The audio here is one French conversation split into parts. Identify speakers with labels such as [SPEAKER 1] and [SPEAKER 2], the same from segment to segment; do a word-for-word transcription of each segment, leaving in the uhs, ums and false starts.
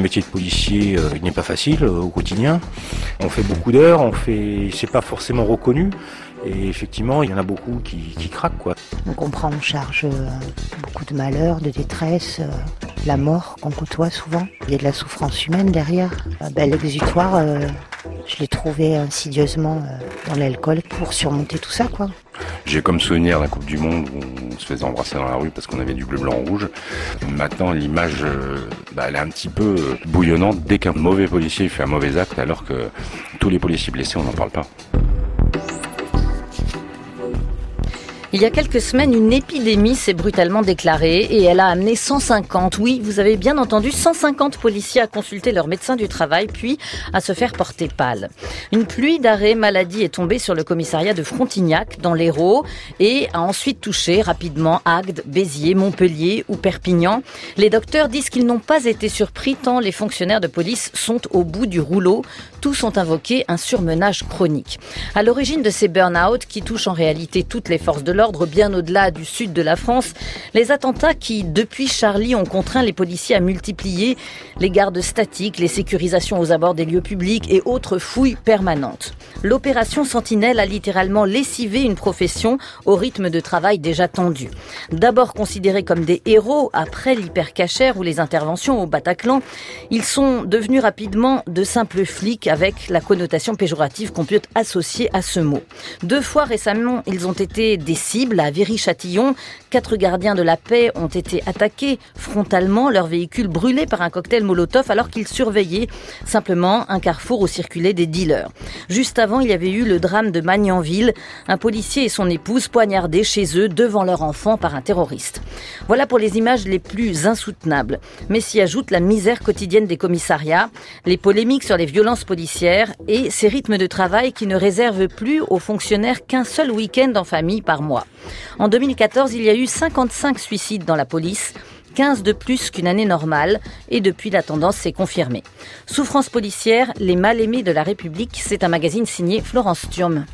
[SPEAKER 1] métier de policier, euh, il n'est pas facile euh, au quotidien. On fait beaucoup d'heures, on fait, c'est pas forcément reconnu. Et effectivement, il y en a beaucoup qui, qui craquent, quoi.
[SPEAKER 2] Donc on prend en charge euh, beaucoup de malheurs, de détresse, euh, la mort qu'on côtoie souvent. Il y a de la souffrance humaine derrière. Euh, ben, l'exutoire, euh, je l'ai trouvé insidieusement euh, dans l'alcool pour surmonter tout ça, quoi.
[SPEAKER 3] J'ai comme souvenir la Coupe du Monde où on se faisait embrasser dans la rue parce qu'on avait du bleu, blanc, rouge. Maintenant, l'image, euh, bah, elle est un petit peu euh, bouillonnante dès qu'un mauvais policier fait un mauvais acte, alors que tous les policiers blessés, on n'en parle pas.
[SPEAKER 4] Il y a quelques semaines, une épidémie s'est brutalement déclarée et elle a amené cent cinquante, oui, vous avez bien entendu, cent cinquante policiers à consulter leur médecin du travail puis à se faire porter pâle. Une pluie d'arrêts maladie est tombée sur le commissariat de Frontignac dans l'Hérault et a ensuite touché rapidement Agde, Béziers, Montpellier ou Perpignan. Les docteurs disent qu'ils n'ont pas été surpris tant les fonctionnaires de police sont au bout du rouleau. Tous ont invoqué un surmenage chronique. À l'origine de ces burn-out qui touchent en réalité toutes les forces de l'ordre, bien au-delà du sud de la France, les attentats qui, depuis Charlie, ont contraint les policiers à multiplier les gardes statiques, les sécurisations aux abords des lieux publics et autres fouilles permanentes. L'opération Sentinelle a littéralement lessivé une profession au rythme de travail déjà tendu. D'abord considérés comme des héros après l'hypercachère ou les interventions au Bataclan, ils sont devenus rapidement de simples flics avec la connotation péjorative qu'on peut associer à ce mot. Deux fois récemment, ils ont été des cibles à Viry-Châtillon. Quatre gardiens de la paix ont été attaqués frontalement, leur véhicule brûlé par un cocktail Molotov alors qu'ils surveillaient simplement un carrefour où circulaient des dealers. Juste avant, il y avait eu le drame de Magnanville, un policier et son épouse poignardés chez eux devant leur enfant par un terroriste. Voilà pour les images les plus insoutenables. Mais s'y ajoute la misère quotidienne des commissariats, les polémiques sur les violences policières et ces rythmes de travail qui ne réservent plus aux fonctionnaires qu'un seul week-end en famille par mois. En deux mille quatorze, il y a eu cinquante-cinq suicides dans la police, quinze de plus qu'une année normale, et depuis la tendance s'est confirmée. Souffrance policière, les mal-aimés de la République, c'est un magazine signé Florence Thurm.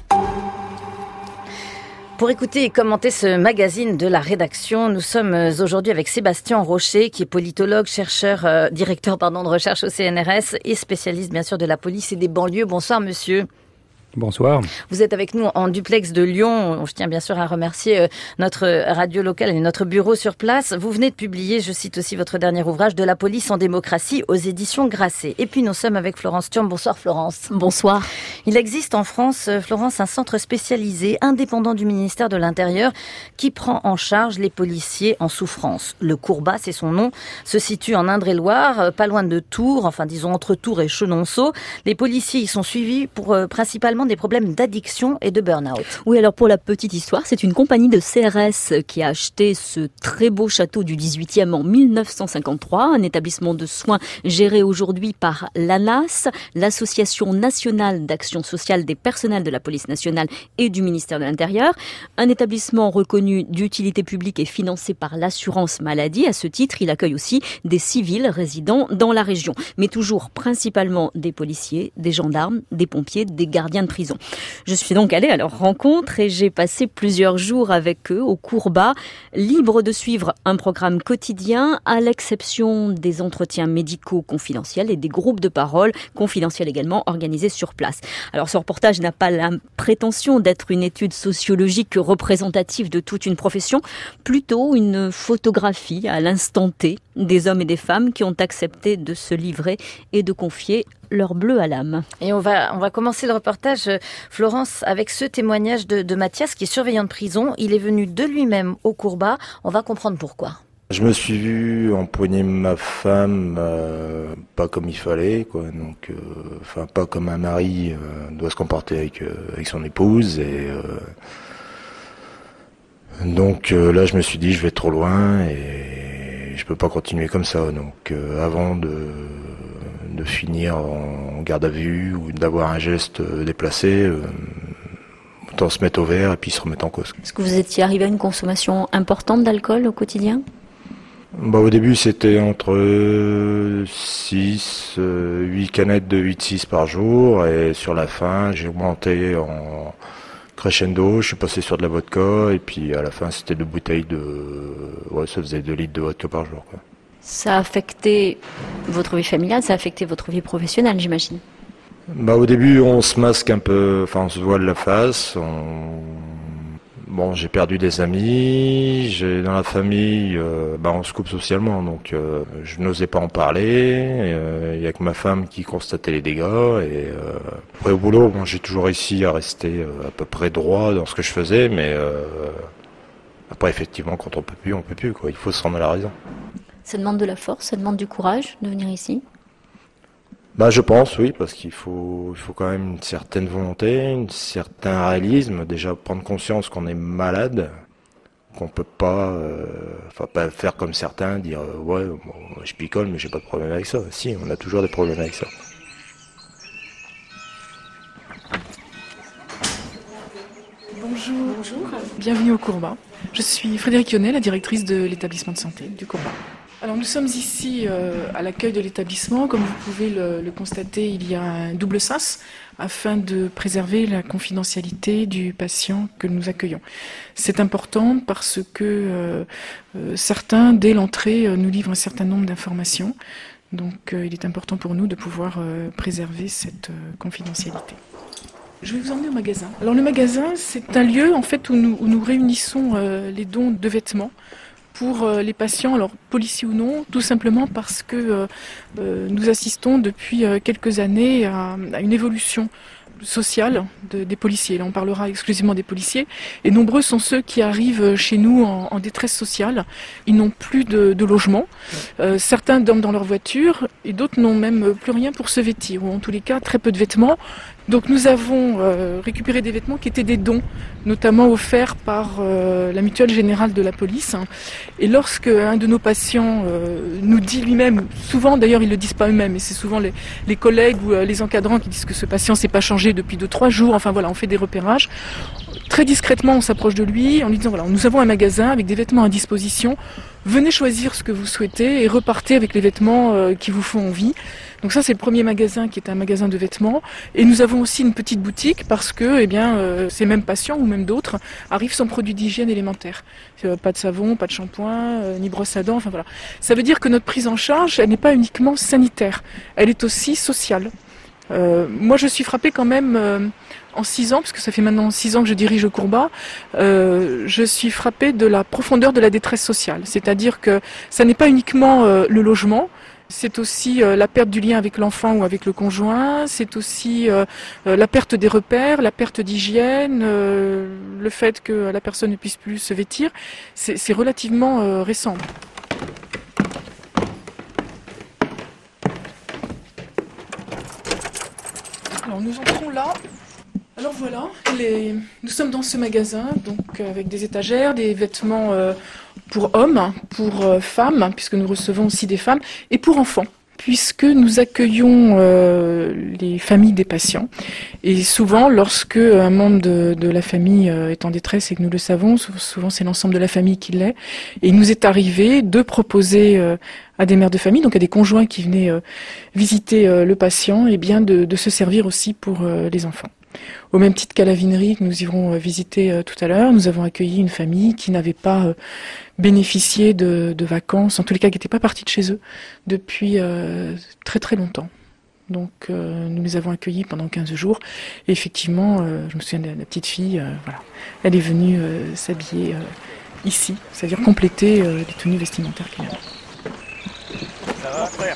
[SPEAKER 4] Pour écouter et commenter ce magazine de la rédaction, nous sommes aujourd'hui avec Sébastien Rocher, qui est politologue, chercheur, euh, directeur pardon, de recherche au C N R S et spécialiste bien sûr de la police et des banlieues. Bonsoir monsieur.
[SPEAKER 5] Bonsoir.
[SPEAKER 4] Vous êtes avec nous en duplex de Lyon. Je tiens bien sûr à remercier notre radio locale et notre bureau sur place. Vous venez de publier, je cite aussi votre dernier ouvrage, De la police en démocratie aux éditions Grasset. Et puis nous sommes avec Florence Thurm. Bonsoir Florence.
[SPEAKER 6] Bonsoir.
[SPEAKER 4] Il existe en France, Florence, un centre spécialisé indépendant du ministère de l'Intérieur qui prend en charge les policiers en souffrance. Le Courbat, c'est son nom, se situe en Indre-et-Loire, pas loin de Tours, enfin disons entre Tours et Chenonceau. Les policiers y sont suivis pour euh, principalement des problèmes d'addiction et de burn-out.
[SPEAKER 6] Oui, alors pour la petite histoire, c'est une compagnie de C R S qui a acheté ce très beau château du dix-huitième en mille neuf cent cinquante-trois, un établissement de soins géré aujourd'hui par l'A N A S, l'Association nationale d'action sociale des personnels de la police nationale et du ministère de l'Intérieur, un établissement reconnu d'utilité publique et financé par l'assurance maladie. À ce titre, il accueille aussi des civils résidant dans la région, mais toujours principalement des policiers, des gendarmes, des pompiers, des gardiens de prison. Je suis donc allée à leur rencontre et j'ai passé plusieurs jours avec eux au Courbat, libres de suivre un programme quotidien à l'exception des entretiens médicaux confidentiels et des groupes de parole confidentiels également organisés sur place. Alors ce reportage n'a pas la prétention d'être une étude sociologique représentative de toute une profession, plutôt une photographie à l'instant T des hommes et des femmes qui ont accepté de se livrer et de confier leur bleu à l'âme.
[SPEAKER 4] Et on va, on va commencer le reportage, Florence, avec ce témoignage de, de Mathias, qui est surveillant de prison. Il est venu de lui-même au Courbat. On va comprendre pourquoi.
[SPEAKER 1] Je me suis vu empoigner ma femme euh, pas comme il fallait, quoi. Donc, enfin, euh, pas comme un mari euh, doit se comporter avec euh, avec son épouse. Et euh, donc euh, là, je me suis dit, je vais trop loin et je peux pas continuer comme ça. Donc, euh, avant de de finir en garde à vue ou d'avoir un geste déplacé, euh, autant se mettre au vert et puis se remettre en cause.
[SPEAKER 6] Est-ce que vous étiez arrivé à une consommation importante d'alcool au quotidien ?
[SPEAKER 1] Bah, au début, c'était entre six, huit canettes de huit six par jour, et sur la fin, j'ai augmenté en crescendo, je suis passé sur de la vodka, et puis à la fin, c'était deux bouteilles de... Ouais, ça faisait deux litres de vodka par jour, quoi.
[SPEAKER 6] Ça a affecté votre vie familiale, ça a affecté votre vie professionnelle, j'imagine.
[SPEAKER 1] Bah, au début, on se masque un peu, enfin, on se voile la face. On... Bon, j'ai perdu des amis, j'ai dans la famille, euh, bah, on se coupe socialement, donc euh, je n'osais pas en parler. Il euh, y a que ma femme qui constatait les dégâts. Et euh, après au boulot, bon, j'ai toujours réussi à rester euh, à peu près droit dans ce que je faisais, mais euh, après effectivement, quand on peut plus, on peut plus, quoi. Il faut se rendre à la raison.
[SPEAKER 6] Ça demande de la force, ça demande du courage de venir ici.
[SPEAKER 1] Bah, je pense, oui, parce qu'il faut, il faut quand même une certaine volonté, un certain réalisme. Déjà, prendre conscience qu'on est malade, qu'on peut pas, euh, enfin, pas faire comme certains, dire euh, ouais, bon, je picole, mais j'ai pas de problème avec ça. Si, on a toujours des problèmes avec ça.
[SPEAKER 5] Bonjour. Bonjour. Bienvenue au Courbat. Je suis Frédérique Yonnet, la directrice de l'établissement de santé du Courbat. Alors nous sommes ici euh, à l'accueil de l'établissement. Comme vous pouvez le, le constater, il y a un double sas afin de préserver la confidentialité du patient que nous accueillons. C'est important parce que euh, euh, certains, dès l'entrée, euh, nous livrent un certain nombre d'informations. Donc euh, il est important pour nous de pouvoir euh, préserver cette euh, confidentialité. Je vais vous emmener au magasin. Alors le magasin, c'est un lieu en fait où nous, où nous réunissons euh, les dons de vêtements pour euh, les patients, alors policiers ou non, tout simplement parce que euh, euh, nous assistons depuis euh, quelques années à, à une évolution sociale de, des policiers. Là, on parlera exclusivement des policiers. Et nombreux sont ceux qui arrivent chez nous en, en détresse sociale. Ils n'ont plus de, de logement. Euh, certains dorment dans leur voiture et d'autres n'ont même plus rien pour se vêtir, ou en tous les cas très peu de vêtements. Donc nous avons euh, récupéré des vêtements qui étaient des dons, notamment offerts par euh, la mutuelle générale de la police. Et lorsque un de nos patients euh, nous dit lui-même, souvent d'ailleurs ils le disent pas eux-mêmes, mais c'est souvent les, les collègues ou euh, les encadrants qui disent que ce patient s'est pas changé depuis deux trois jours. Enfin voilà, on fait des repérages. Très discrètement, on s'approche de lui en lui disant voilà, nous avons un magasin avec des vêtements à disposition. Venez choisir ce que vous souhaitez et repartez avec les vêtements euh, qui vous font envie. Donc ça, c'est le premier magasin qui est un magasin de vêtements. Et nous avons aussi une petite boutique parce que, eh bien, euh, ces mêmes patients ou même d'autres arrivent sans produits d'hygiène élémentaires. Euh, pas de savon, pas de shampoing, euh, ni brosse à dents. Enfin voilà. Ça veut dire que notre prise en charge, elle n'est pas uniquement sanitaire, elle est aussi sociale. Euh, moi, je suis frappée quand même. Euh, En six ans, parce que ça fait maintenant six ans que je dirige le Courbat, euh, je suis frappée de la profondeur de la détresse sociale. C'est-à-dire que ça n'est pas uniquement euh, le logement, c'est aussi euh, la perte du lien avec l'enfant ou avec le conjoint, c'est aussi euh, euh, la perte des repères, la perte d'hygiène, euh, le fait que la personne ne puisse plus se vêtir. C'est, c'est relativement euh, récent. Alors nous entrons là. Alors voilà, les... nous sommes dans ce magasin, donc avec des étagères, des vêtements euh, pour hommes, pour euh, femmes, puisque nous recevons aussi des femmes, et pour enfants, puisque nous accueillons euh, les familles des patients. Et souvent, lorsque un membre de, de la famille euh, est en détresse et que nous le savons, souvent c'est l'ensemble de la famille qui l'est, et il nous est arrivé de proposer euh, à des mères de famille, donc à des conjoints qui venaient euh, visiter euh, le patient, et bien de, de se servir aussi pour euh, les enfants. Au même titre qu'à la vinerie que nous irons visiter euh, tout à l'heure, nous avons accueilli une famille qui n'avait pas euh, bénéficié de, de vacances, en tous les cas qui n'était pas partie de chez eux depuis euh, très très longtemps. Donc euh, nous les avons accueillis pendant quinze jours et effectivement, euh, je me souviens de la, la petite fille, euh, voilà, elle est venue euh, s'habiller euh, ici, c'est-à-dire compléter euh, les tenues vestimentaires qu'il y a.
[SPEAKER 7] Ça va, frère?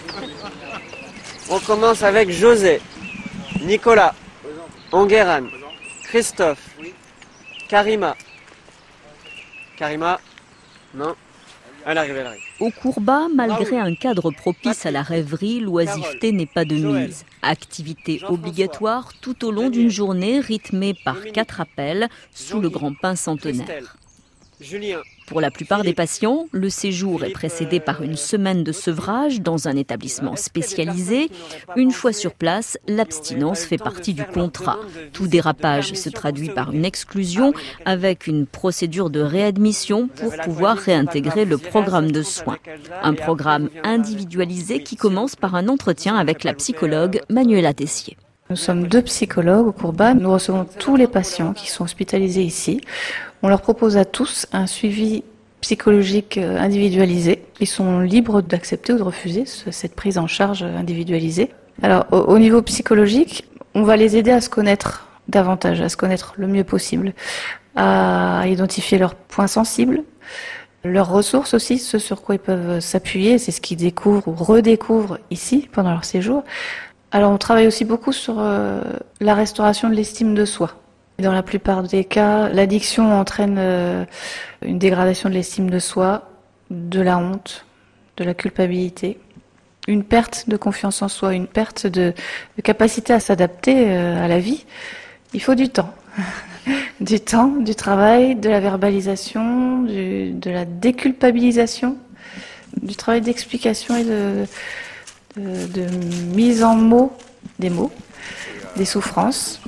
[SPEAKER 7] On commence avec José, Nicolas, Enguerrand, Christophe, Karima. Karima, non, elle arrive, elle arrive.
[SPEAKER 6] Au Courbat, malgré un cadre propice à la rêverie, l'oisiveté n'est pas de mise. Activité obligatoire tout au long d'une journée rythmée par quatre appels sous le grand pin centenaire.
[SPEAKER 7] Julien.
[SPEAKER 6] Pour la plupart des patients, le séjour est précédé par une semaine de sevrage dans un établissement spécialisé. Une fois sur place, l'abstinence fait partie du contrat. Tout dérapage se traduit par une exclusion avec une procédure de réadmission pour pouvoir réintégrer le programme de soins. Un programme individualisé qui commence par un entretien avec la psychologue Manuela Tessier.
[SPEAKER 8] Nous sommes deux psychologues au Courbat. Nous recevons tous les patients qui sont hospitalisés ici. On leur propose à tous un suivi psychologique individualisée. Ils sont libres d'accepter ou de refuser cette prise en charge individualisée. Alors, au, au niveau psychologique, on va les aider à se connaître davantage, à se connaître le mieux possible, à identifier leurs points sensibles, leurs ressources aussi, ce sur quoi ils peuvent s'appuyer, c'est ce qu'ils découvrent ou redécouvrent ici pendant leur séjour. Alors on travaille aussi beaucoup sur euh, la restauration de l'estime de soi. Dans la plupart des cas, l'addiction entraîne euh, une dégradation de l'estime de soi, de la honte, de la culpabilité, une perte de confiance en soi, une perte de, de capacité à s'adapter euh, à la vie. Il faut du temps. Du temps, du travail, de la verbalisation, du, de la déculpabilisation, du travail d'explication et de, de, de mise en mots des mots, des souffrances.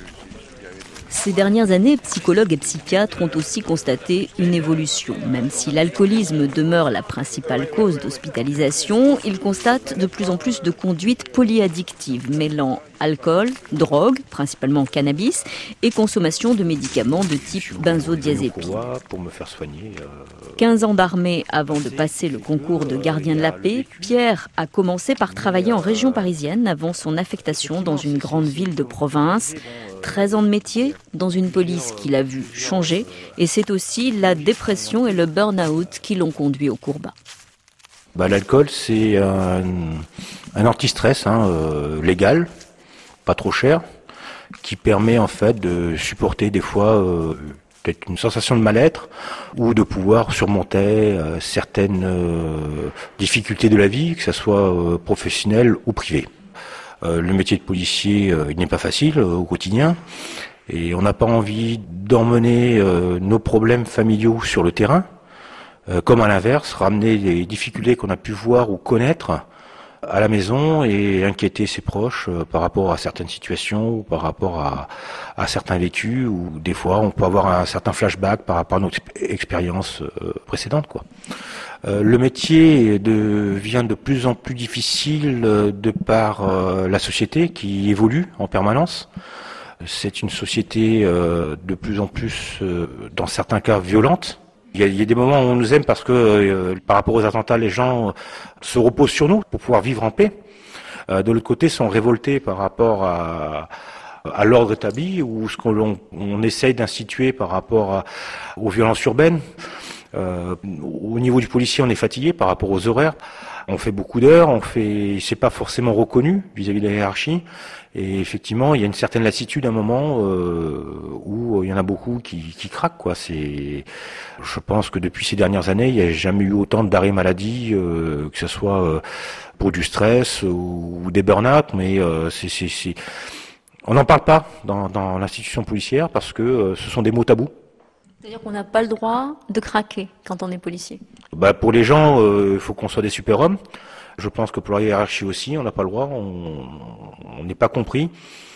[SPEAKER 6] Ces dernières années, psychologues et psychiatres ont aussi constaté une évolution. Même si l'alcoolisme demeure la principale cause d'hospitalisation, ils constatent de plus en plus de conduites polyaddictives, mêlant alcool, drogue, principalement cannabis, et consommation de médicaments de type benzodiazépine.
[SPEAKER 1] Pour me faire soigner. Euh...
[SPEAKER 6] quinze ans d'armée avant de passer le concours de gardien de la paix, Pierre a commencé par travailler en région parisienne avant son affectation dans une grande ville de province. treize ans de métier dans une police qu'il a vu changer, et c'est aussi la dépression et le burn-out qui l'ont conduit au Courbat.
[SPEAKER 1] Bah, l'alcool, c'est un, un anti-stress hein, euh, légal, pas trop cher, qui permet en fait de supporter des fois euh, peut-être une sensation de mal-être ou de pouvoir surmonter euh, certaines euh, difficultés de la vie, que ce soit euh, professionnelle ou privée. Euh, le métier de policier, euh, il n'est pas facile euh, au quotidien et on n'a pas envie d'emmener euh, nos problèmes familiaux sur le terrain, euh, comme à l'inverse, ramener les difficultés qu'on a pu voir ou connaître à la maison et inquiéter ses proches euh, par rapport à certaines situations ou par rapport à, à certains vécus, ou des fois on peut avoir un certain flashback par rapport à notre expérience euh, précédente, quoi. Euh, le métier devient de plus en plus difficile euh, de par euh, la société qui évolue en permanence. C'est une société euh, de plus en plus, euh, dans certains cas, violente. Il y, a, il y a des moments où on nous aime parce que euh, par rapport aux attentats, les gens euh, se reposent sur nous pour pouvoir vivre en paix. Euh, de l'autre côté, sont révoltés par rapport à, à l'ordre établi ou ce qu'on on essaye d'instituer par rapport à, aux violences urbaines. Euh, au niveau du policier, on est fatigué par rapport aux horaires. On fait beaucoup d'heures, on fait, c'est pas forcément reconnu vis-à-vis de la hiérarchie. Et effectivement, il y a une certaine lassitude à un moment euh, où il y en a beaucoup qui, qui craquent, quoi. C'est, je pense que depuis ces dernières années, il n'y a jamais eu autant d'arrêts maladie, euh, que ce soit euh, pour du stress ou, ou des burn-out, mais euh, c'est, c'est, c'est, on n'en parle pas dans, dans l'institution policière parce que euh, ce sont des mots tabous.
[SPEAKER 6] C'est-à-dire qu'on n'a pas le droit de craquer quand on est policier.
[SPEAKER 1] Bah pour les gens, il euh, faut qu'on soit des super-hommes. Je pense que pour la hiérarchie aussi, on n'a pas le droit, on n'est pas compris.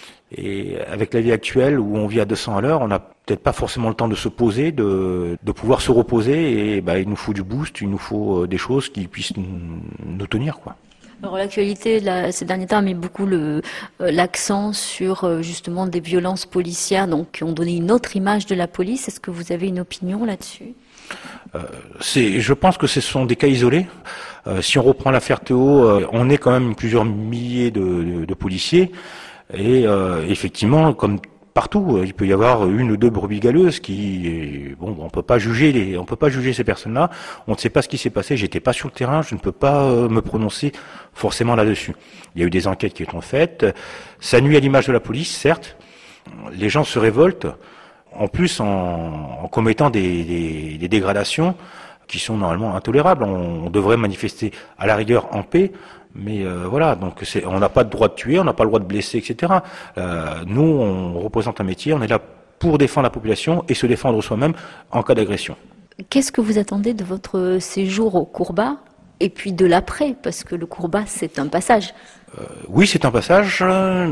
[SPEAKER 1] Et avec la vie actuelle où on vit à deux cents à l'heure, on n'a peut-être pas forcément le temps de se poser, de, de pouvoir se reposer. Et bah, il nous faut du boost, il nous faut des choses qui puissent nous tenir, quoi.
[SPEAKER 6] Alors l'actualité, là, ces derniers temps, a mis beaucoup le, euh, l'accent sur euh, justement des violences policières, donc qui ont donné une autre image de la police. Est-ce que vous avez une opinion là-dessus ?
[SPEAKER 1] Euh, c'est, je pense que ce sont des cas isolés. Euh, si on reprend l'affaire Théo, euh, on est quand même plusieurs milliers de, de, de policiers. Et euh, effectivement, comme partout, il peut y avoir une ou deux brebis galeuses qui, bon, on peut pas juger les, on peut pas juger ces personnes-là. On ne sait pas ce qui s'est passé. J'étais pas sur le terrain, je ne peux pas euh, me prononcer forcément là-dessus. Il y a eu des enquêtes qui sont faites. Ça nuit à l'image de la police, certes. Les gens se révoltent. En plus, en, en commettant des, des, des dégradations qui sont normalement intolérables. On, on devrait manifester à la rigueur en paix, mais euh, voilà, donc c'est, on n'a pas de droit de tuer, on n'a pas le droit de blesser, et cetera. Euh, nous, on représente un métier, on est là pour défendre la population et se défendre soi-même en cas d'agression. Qu'est-ce
[SPEAKER 6] que vous attendez de votre séjour au Courbat et puis de l'après, parce que le Courbat, c'est un passage.
[SPEAKER 1] Euh, oui, c'est un passage,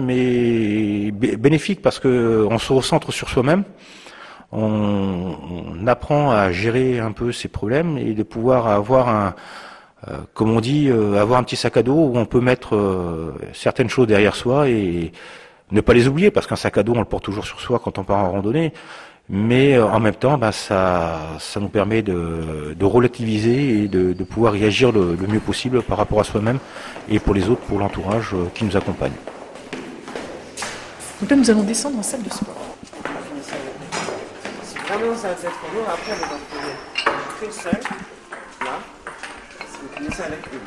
[SPEAKER 1] mais bénéfique parce que on se recentre sur soi-même. On, on apprend à gérer un peu ses problèmes et de pouvoir avoir un, euh, comme on dit, euh, avoir un petit sac à dos où on peut mettre euh, certaines choses derrière soi et ne pas les oublier, parce qu'un sac à dos, on le porte toujours sur soi quand on part en randonnée. Mais euh, en même temps, bah, ça, ça nous permet de, de relativiser et de, de pouvoir y agir le, le mieux possible par rapport à soi-même et pour les autres, pour l'entourage euh, qui nous accompagne.
[SPEAKER 5] Donc là, nous allons descendre en salle de sport.
[SPEAKER 7] Si vraiment ça va être trop lourd, après vous en prenez une seule, là, vous finissez avec une.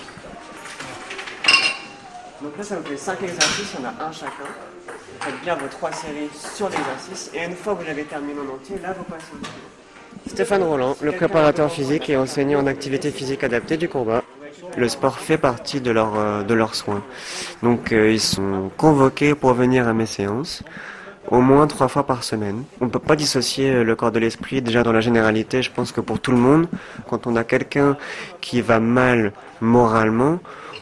[SPEAKER 7] Donc là, ça vous fait cinq exercices, il y en a un chacun. Vous faites bien vos trois séries sur l'exercice, et une fois que vous l'avez terminé en entier, là vous passez au suivant. Stéphane Roland, le préparateur physique et enseignant en activité physique adaptée du combat. Le sport fait partie de, leur, euh, de leurs soins. Donc euh, ils sont convoqués pour venir à mes séances, au moins trois fois par semaine. On ne peut pas dissocier le corps de l'esprit, déjà dans la généralité, je pense que pour tout le monde, quand on a quelqu'un qui va mal moralement,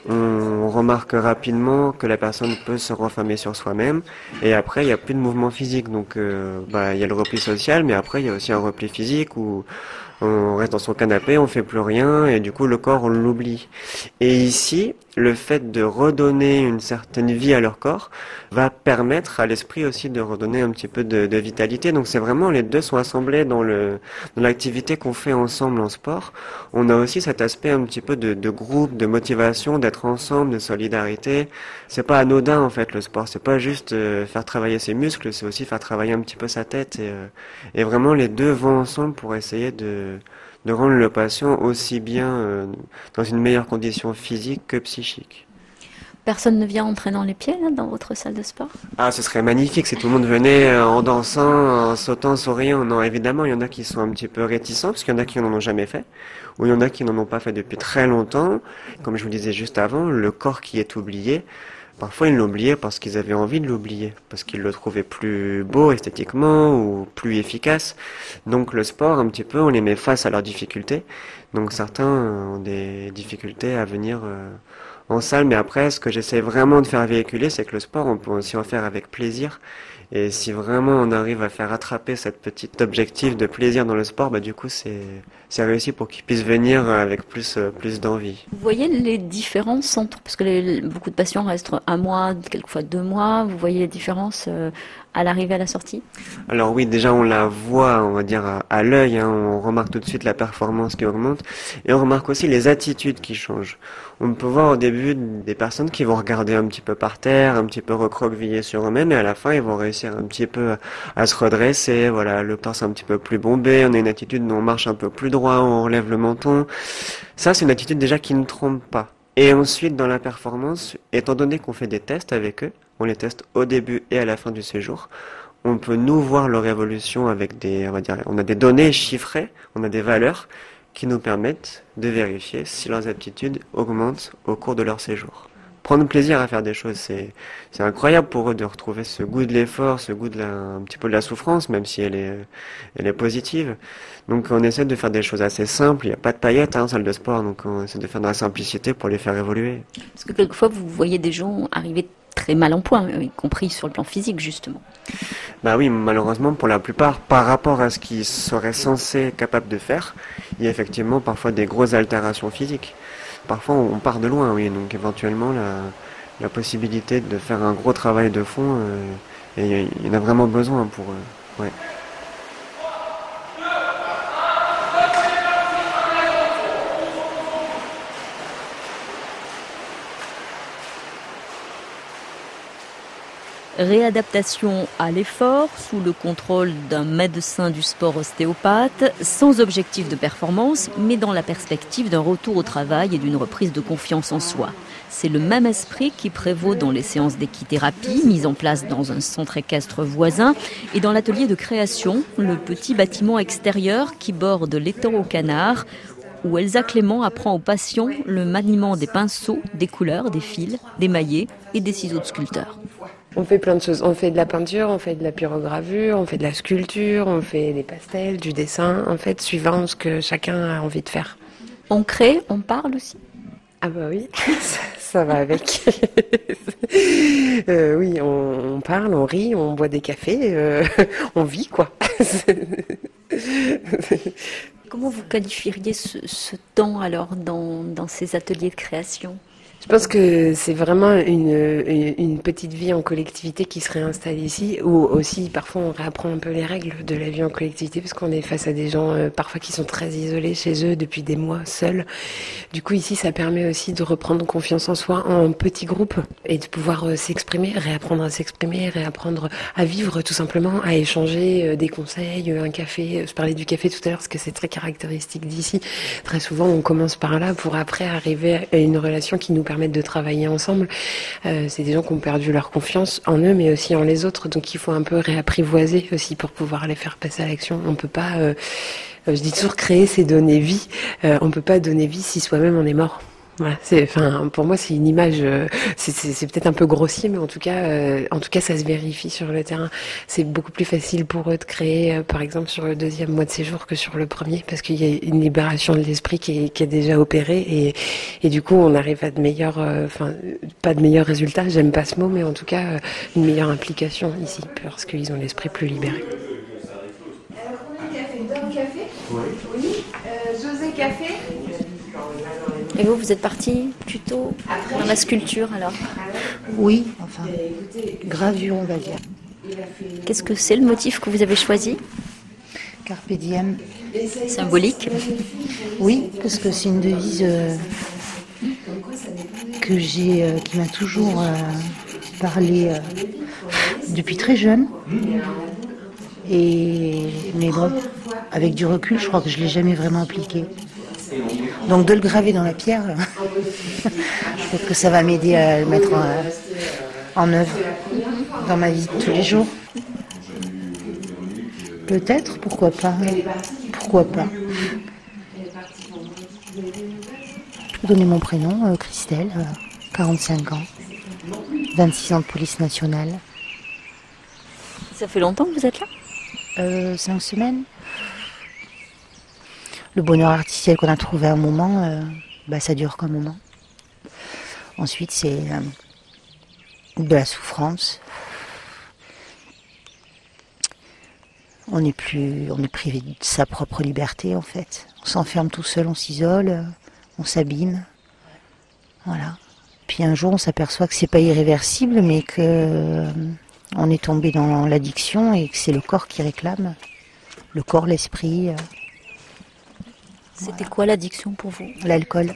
[SPEAKER 7] on remarque rapidement que la personne peut se renfermer sur soi-même, et après il n'y a plus de mouvement physique, donc euh, bah, il y a le repli social, mais après il y a aussi un repli physique où on reste dans son canapé, on fait plus rien, et du coup le corps on l'oublie. Et ici, le fait de redonner une certaine vie à leur corps va permettre à l'esprit aussi de redonner un petit peu de, de vitalité. Donc c'est vraiment, les deux sont assemblés dans le dans l'activité qu'on fait ensemble en sport. On a aussi cet aspect un petit peu de, de groupe, de motivation, d'être ensemble, de solidarité. C'est pas anodin en fait le sport, c'est pas juste euh, faire travailler ses muscles, c'est aussi faire travailler un petit peu sa tête, et, euh, et vraiment les deux vont ensemble pour essayer de de rendre le patient aussi bien euh, dans une meilleure condition physique que psychique.
[SPEAKER 6] Personne ne vient en traînant les pieds là, dans votre salle de sport?
[SPEAKER 7] Ah, ce serait magnifique si tout le monde venait euh, en dansant, en sautant, souriant. Non, évidemment, il y en a qui sont un petit peu réticents, parce qu'il y en a qui n'en ont jamais fait, ou il y en a qui n'en ont pas fait depuis très longtemps. Comme je vous le disais juste avant, le corps qui est oublié, parfois ils l'oubliaient parce qu'ils avaient envie de l'oublier, parce qu'ils le trouvaient plus beau esthétiquement ou plus efficace. Donc le sport, un petit peu, on les met face à leurs difficultés. Donc certains ont des difficultés à venir euh, en salle, mais après, ce que j'essaie vraiment de faire véhiculer, c'est que le sport, on peut aussi en faire avec plaisir. Et si vraiment on arrive à faire attraper cette petite objectif de plaisir dans le sport, bah du coup c'est c'est réussi pour qu'ils puissent venir avec plus plus d'envie.
[SPEAKER 6] Vous voyez les différences entre, parce que les, beaucoup de patients restent un mois, quelquefois deux mois, vous voyez les différences euh, à l'arrivée, à la sortie?
[SPEAKER 7] Alors oui, déjà on la voit, on va dire à, à l'œil, hein, on remarque tout de suite la performance qui augmente, et on remarque aussi les attitudes qui changent. On peut voir au début des personnes qui vont regarder un petit peu par terre, un petit peu recroquevillées sur eux-mêmes, et à la fin ils vont réussir un petit peu à se redresser, voilà, le torse un petit peu plus bombé, on a une attitude où on marche un peu plus droit, on relève le menton. Ça, c'est une attitude déjà qui ne trompe pas. Et ensuite, dans la performance, étant donné qu'on fait des tests avec eux, on les teste au début et à la fin du séjour, on peut nous voir leur évolution avec des, on va dire, on a des données chiffrées, on a des valeurs qui nous permettent de vérifier si leurs aptitudes augmentent au cours de leur séjour. Prendre plaisir à faire des choses, c'est c'est incroyable pour eux de retrouver ce goût de l'effort, ce goût de la, un petit peu de la souffrance, même si elle est elle est positive. Donc on essaie de faire des choses assez simples, il n'y a pas de paillettes hein, en salle de sport, donc on essaie de faire de la simplicité pour les faire évoluer.
[SPEAKER 6] Parce que quelquefois vous voyez des gens arriver très mal en point, y compris sur le plan physique justement.
[SPEAKER 7] Bah oui, malheureusement pour la plupart, par rapport à ce qu'ils seraient censés être capables de faire, il y a effectivement parfois des grosses altérations physiques. Parfois on part de loin, oui, donc éventuellement la, la possibilité de faire un gros travail de fond, euh, et il y en a vraiment besoin pour eux. Ouais.
[SPEAKER 6] Réadaptation à l'effort sous le contrôle d'un médecin du sport ostéopathe, sans objectif de performance, mais dans la perspective d'un retour au travail et d'une reprise de confiance en soi. C'est le même esprit qui prévaut dans les séances d'équithérapie mises en place dans un centre équestre voisin et dans l'atelier de création, le petit bâtiment extérieur qui borde l'étang aux canards, où Elsa Clément apprend aux patients le maniement des pinceaux, des couleurs, des fils, des maillets et des ciseaux de sculpteur.
[SPEAKER 9] On fait plein de choses. On fait de la peinture, on fait de la pyrogravure, on fait de la sculpture, on fait des pastels, du dessin, en fait, suivant ce que chacun a envie de faire.
[SPEAKER 6] On crée, on parle aussi?
[SPEAKER 9] Ah bah oui, ça, ça va avec. euh, oui, on, on parle, on rit, on boit des cafés, euh, on vit quoi.
[SPEAKER 6] Comment vous qualifieriez ce, ce temps alors dans, dans ces ateliers de création?
[SPEAKER 9] Je pense que c'est vraiment une, une, une petite vie en collectivité qui se réinstalle ici, où aussi parfois on réapprend un peu les règles de la vie en collectivité, parce qu'on est face à des gens euh, parfois qui sont très isolés chez eux depuis des mois seuls. Du coup ici ça permet aussi de reprendre confiance en soi en petits groupes et de pouvoir euh, s'exprimer, réapprendre à s'exprimer, réapprendre à vivre tout simplement, à échanger euh, des conseils, euh, un café. Je parlais du café tout à l'heure parce que c'est très caractéristique d'ici. Très souvent on commence par là pour après arriver à une relation qui nous permettent de travailler ensemble. Euh, c'est des gens qui ont perdu leur confiance en eux, mais aussi en les autres. Donc il faut un peu réapprivoiser aussi pour pouvoir les faire passer à l'action. On peut pas, euh, je dis toujours, créer, c'est donner vie. Euh, on peut pas donner vie si soi-même on est mort. Voilà, c'est, enfin, pour moi, c'est une image. Euh, c'est, c'est, c'est peut-être un peu grossier, mais en tout cas, euh, en tout cas, ça se vérifie sur le terrain. C'est beaucoup plus facile pour eux de créer, euh, par exemple, sur le deuxième mois de séjour que sur le premier, parce qu'il y a une libération de l'esprit qui est, qui est déjà opérée, et, et du coup, on arrive à de meilleurs, euh, enfin, pas de meilleurs résultats. J'aime pas ce mot, mais en tout cas, euh, une meilleure implication ici, parce qu'ils ont l'esprit plus libéré.
[SPEAKER 10] Alors, combien de café? Deux café? Oui. Oui. Euh, José Café?
[SPEAKER 6] Et vous, vous êtes parti plutôt dans la sculpture alors?
[SPEAKER 2] Oui, enfin, gravure on va dire.
[SPEAKER 6] Qu'est-ce que c'est le motif que vous avez choisi?
[SPEAKER 2] Carpe diem.
[SPEAKER 6] Symbolique?
[SPEAKER 2] Oui, parce que c'est une devise euh, que j'ai, euh, qui m'a toujours euh, parlé euh, depuis très jeune. Et mais bon, avec du recul, je crois que je l'ai jamais vraiment appliqué. Donc de le graver dans la pierre, peut-être que ça va m'aider à le mettre en, en œuvre dans ma vie de tous les jours. Peut-être, pourquoi pas. Pourquoi pas. Je peux donner mon prénom, euh, Christelle, euh, quarante-cinq ans, vingt-six ans de police nationale.
[SPEAKER 6] Ça fait longtemps que vous êtes là?
[SPEAKER 2] euh, Cinq semaines. Le bonheur artificiel qu'on a trouvé à un moment, euh, bah, ça dure qu'un moment. Ensuite, c'est euh, de la souffrance. On n'est plus, on est privé de sa propre liberté en fait. On s'enferme tout seul, on s'isole, on s'abîme. Voilà. Puis un jour, on s'aperçoit que c'est pas irréversible, mais que euh, on est tombé dans l'addiction et que c'est le corps qui réclame. Le corps, l'esprit. Euh,
[SPEAKER 6] C'était voilà. Quoi l'addiction pour vous?
[SPEAKER 2] L'alcool.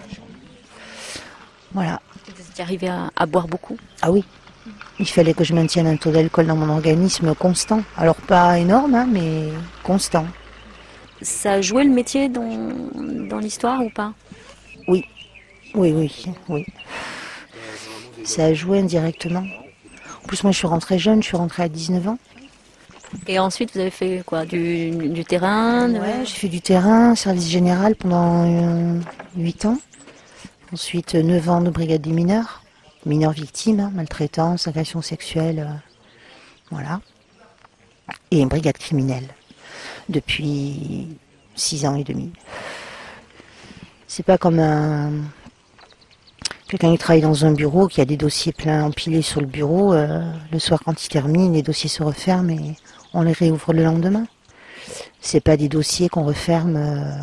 [SPEAKER 2] Voilà.
[SPEAKER 6] Vous êtes arrivé à, à boire beaucoup?
[SPEAKER 2] Ah oui. Il fallait que je maintienne un taux d'alcool dans mon organisme constant. Alors pas énorme, hein, mais constant.
[SPEAKER 6] Ça a joué le métier dans, dans l'histoire ou pas?
[SPEAKER 2] Oui. Oui, oui, oui. Ça a joué indirectement. En plus, moi, je suis rentrée jeune, je suis rentrée à dix-neuf ans.
[SPEAKER 6] Et ensuite, vous avez fait quoi? Du, du terrain de...
[SPEAKER 2] Ouais, j'ai fait du terrain, service général pendant euh, huit ans. Ensuite, neuf ans de brigade des mineurs. Mineurs victimes, hein, maltraitance, agression sexuelle. Euh, voilà. Et une brigade criminelle. Depuis six ans et demi. C'est pas comme un... quelqu'un qui travaille dans un bureau, qui a des dossiers pleins empilés sur le bureau. Euh, le soir, quand il termine, les dossiers se referment et on les réouvre le lendemain. C'est pas des dossiers qu'on referme euh,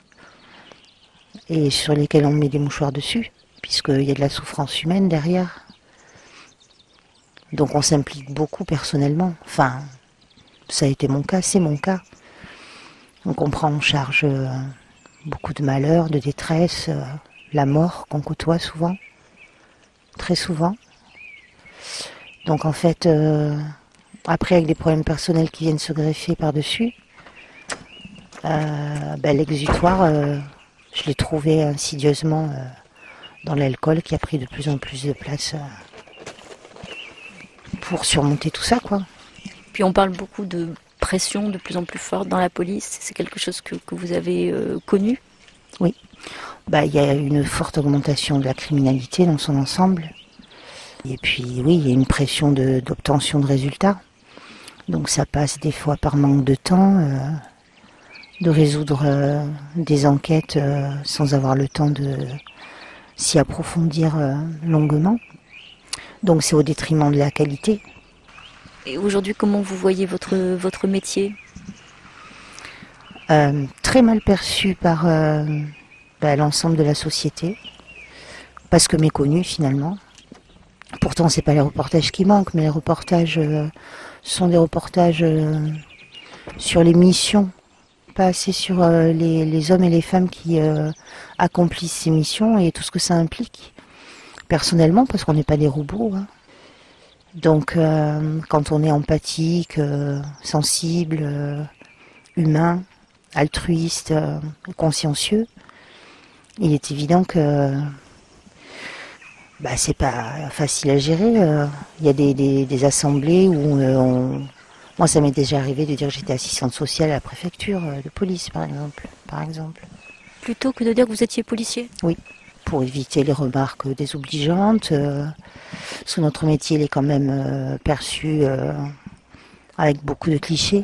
[SPEAKER 2] et sur lesquels on met des mouchoirs dessus, puisqu'il y a de la souffrance humaine derrière. Donc on s'implique beaucoup personnellement. Enfin, ça a été mon cas, c'est mon cas. Donc on prend en charge euh, beaucoup de malheurs, de détresse, euh, la mort qu'on côtoie souvent, très souvent. Donc en fait... Euh, Après, avec des problèmes personnels qui viennent se greffer par-dessus, euh, ben, l'exutoire, euh, je l'ai trouvé insidieusement euh, dans l'alcool qui a pris de plus en plus de place euh, pour surmonter tout ça, quoi.
[SPEAKER 6] Puis on parle beaucoup de pression de plus en plus forte dans la police. C'est quelque chose que, que vous avez euh, connu?
[SPEAKER 2] Oui. Bah, il y a une forte augmentation de la criminalité dans son ensemble. Et puis, oui, il y a une pression de, d'obtention de résultats. Donc ça passe des fois par manque de temps, euh, de résoudre euh, des enquêtes euh, sans avoir le temps de s'y approfondir euh, longuement. Donc c'est au détriment de la qualité.
[SPEAKER 6] Et aujourd'hui, comment vous voyez votre, votre métier?
[SPEAKER 2] euh, Très mal perçu par euh, bah, l'ensemble de la société. parce que méconnu finalement. Pourtant, c'est pas les reportages qui manquent, mais les reportages euh, sont des reportages euh, sur les missions, pas assez sur euh, les, les hommes et les femmes qui euh, accomplissent ces missions et tout ce que ça implique. Personnellement, parce qu'on n'est pas des robots. Hein. Donc, euh, quand on est empathique, euh, sensible, euh, humain, altruiste, euh, consciencieux, il est évident que bah, c'est pas facile à gérer. Il euh, y a des, des, des assemblées où euh, on... Moi, ça m'est déjà arrivé de dire que j'étais assistante sociale à la préfecture euh, de police, par exemple. Par exemple.
[SPEAKER 6] Plutôt que de dire que vous étiez policier?
[SPEAKER 2] Oui, pour éviter les remarques désobligeantes. Euh, parce que notre métier, il est quand même euh, perçu euh, avec beaucoup de clichés.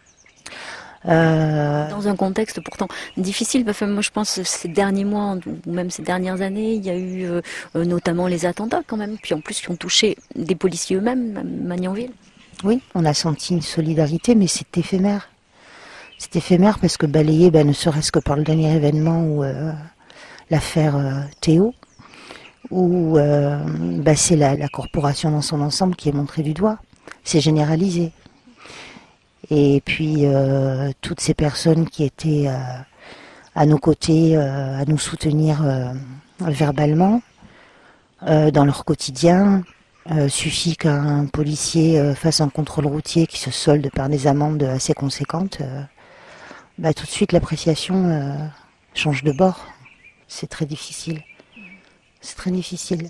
[SPEAKER 6] Euh... Dans un contexte pourtant difficile, enfin, moi je pense ces derniers mois ou même ces dernières années, il y a eu euh, notamment les attentats quand même, puis en plus qui ont touché des policiers eux-mêmes, Magnanville.
[SPEAKER 2] Oui, on a senti une solidarité, mais c'est éphémère. C'est éphémère parce que balayer, ben, ne serait-ce que par le dernier événement où euh, l'affaire euh, Théo, où euh, ben, c'est la, la corporation dans son ensemble qui est montrée du doigt. C'est généralisé. Et puis, euh, toutes ces personnes qui étaient euh, à nos côtés, euh, à nous soutenir euh, verbalement, euh, dans leur quotidien, euh, suffit qu'un policier euh, fasse un contrôle routier qui se solde par des amendes assez conséquentes, euh, bah, tout de suite l'appréciation euh, change de bord. C'est très difficile. C'est très difficile.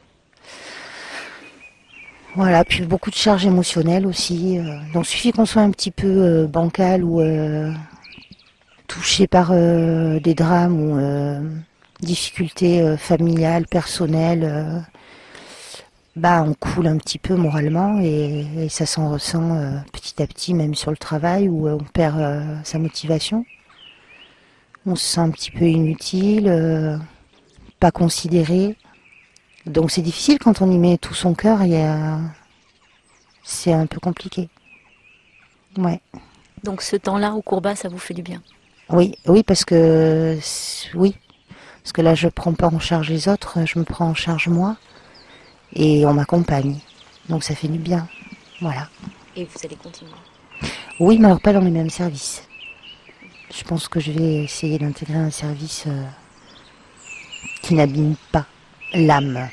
[SPEAKER 2] Voilà, puis beaucoup de charges émotionnelles aussi. Euh, donc il suffit qu'on soit un petit peu euh, bancal ou euh, touché par euh, des drames ou euh, difficultés euh, familiales, personnelles. Euh, bah on coule un petit peu moralement et, et ça s'en ressent euh, petit à petit, même sur le travail où euh, on perd euh, sa motivation. On se sent un petit peu inutile, euh, pas considéré. Donc c'est difficile quand on y met tout son cœur, il y a... c'est un peu compliqué. Ouais.
[SPEAKER 6] Donc ce temps-là au Courbat, ça vous fait du bien?
[SPEAKER 2] Oui, oui, parce que oui, parce que là je prends pas en charge les autres, je me prends en charge moi, et on m'accompagne. Donc ça fait du bien, voilà.
[SPEAKER 6] Et vous allez continuer?
[SPEAKER 2] Oui, mais alors pas dans les mêmes services. Je pense que je vais essayer d'intégrer un service euh, qui n'abîme pas l'âme.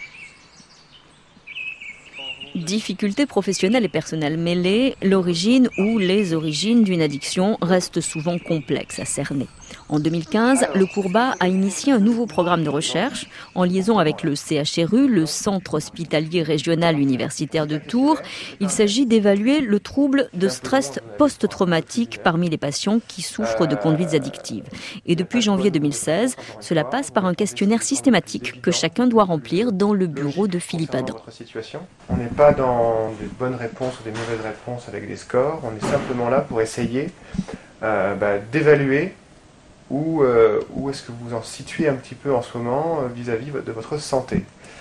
[SPEAKER 6] Difficultés professionnelles et personnelles mêlées, l'origine ou les origines d'une addiction restent souvent complexes à cerner. En deux mille quinze, le Courbat a initié un nouveau programme de recherche en liaison avec le C H R U, le Centre hospitalier régional universitaire de Tours. Il s'agit d'évaluer le trouble de stress post-traumatique parmi les patients qui souffrent de conduites addictives. Et depuis janvier deux mille seize, cela passe par un questionnaire systématique que chacun doit remplir dans le bureau de Philippe Adam.
[SPEAKER 11] On n'est pas dans des bonnes réponses ou des mauvaises réponses avec des scores, on est simplement là pour essayer euh, bah, d'évaluer où, euh, où est-ce que vous en situez un petit peu en ce moment euh, vis-à-vis de votre santé.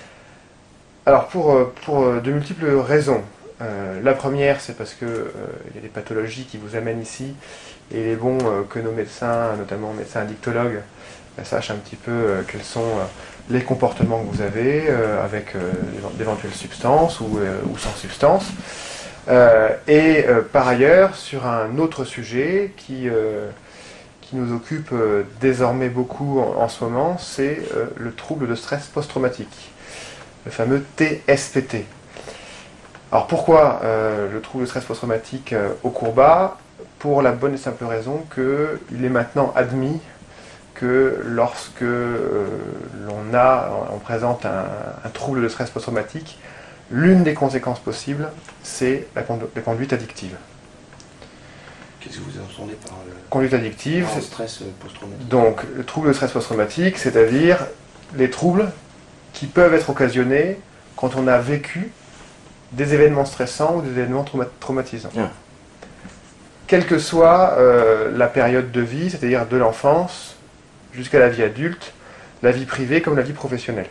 [SPEAKER 11] Alors pour, pour de multiples raisons. Euh, la première, c'est parce qu'il euh, y a des pathologies qui vous amènent ici et il est bon euh, que nos médecins, notamment médecins addictologues, euh, sachent un petit peu euh, quels sont euh, les comportements que vous avez euh, avec euh, d'éventuelles substances ou, euh, ou sans substances. Euh, et euh, par ailleurs, sur un autre sujet qui, euh, qui nous occupe euh, désormais beaucoup en, en ce moment, c'est euh, le trouble de stress post-traumatique, le fameux T S P T. Alors pourquoi euh, le trouble de stress post-traumatique euh, au Courbat? Pour la bonne et simple raison qu'il est maintenant admis que lorsque euh, l'on a, on présente un, un trouble de stress post-traumatique, l'une des conséquences possibles, c'est la, condu la conduite addictive.
[SPEAKER 12] Qu'est-ce que vous entendez par le
[SPEAKER 11] conduite addictive?
[SPEAKER 12] C'est stress post-traumatique.
[SPEAKER 11] Donc, le trouble de stress post-traumatique, c'est-à-dire les troubles qui peuvent être occasionnés quand on a vécu des événements stressants ou des événements trauma traumatisants. Ah. Quelle que soit euh, la période de vie, c'est-à-dire de l'enfance jusqu'à la vie adulte, la vie privée comme la vie professionnelle.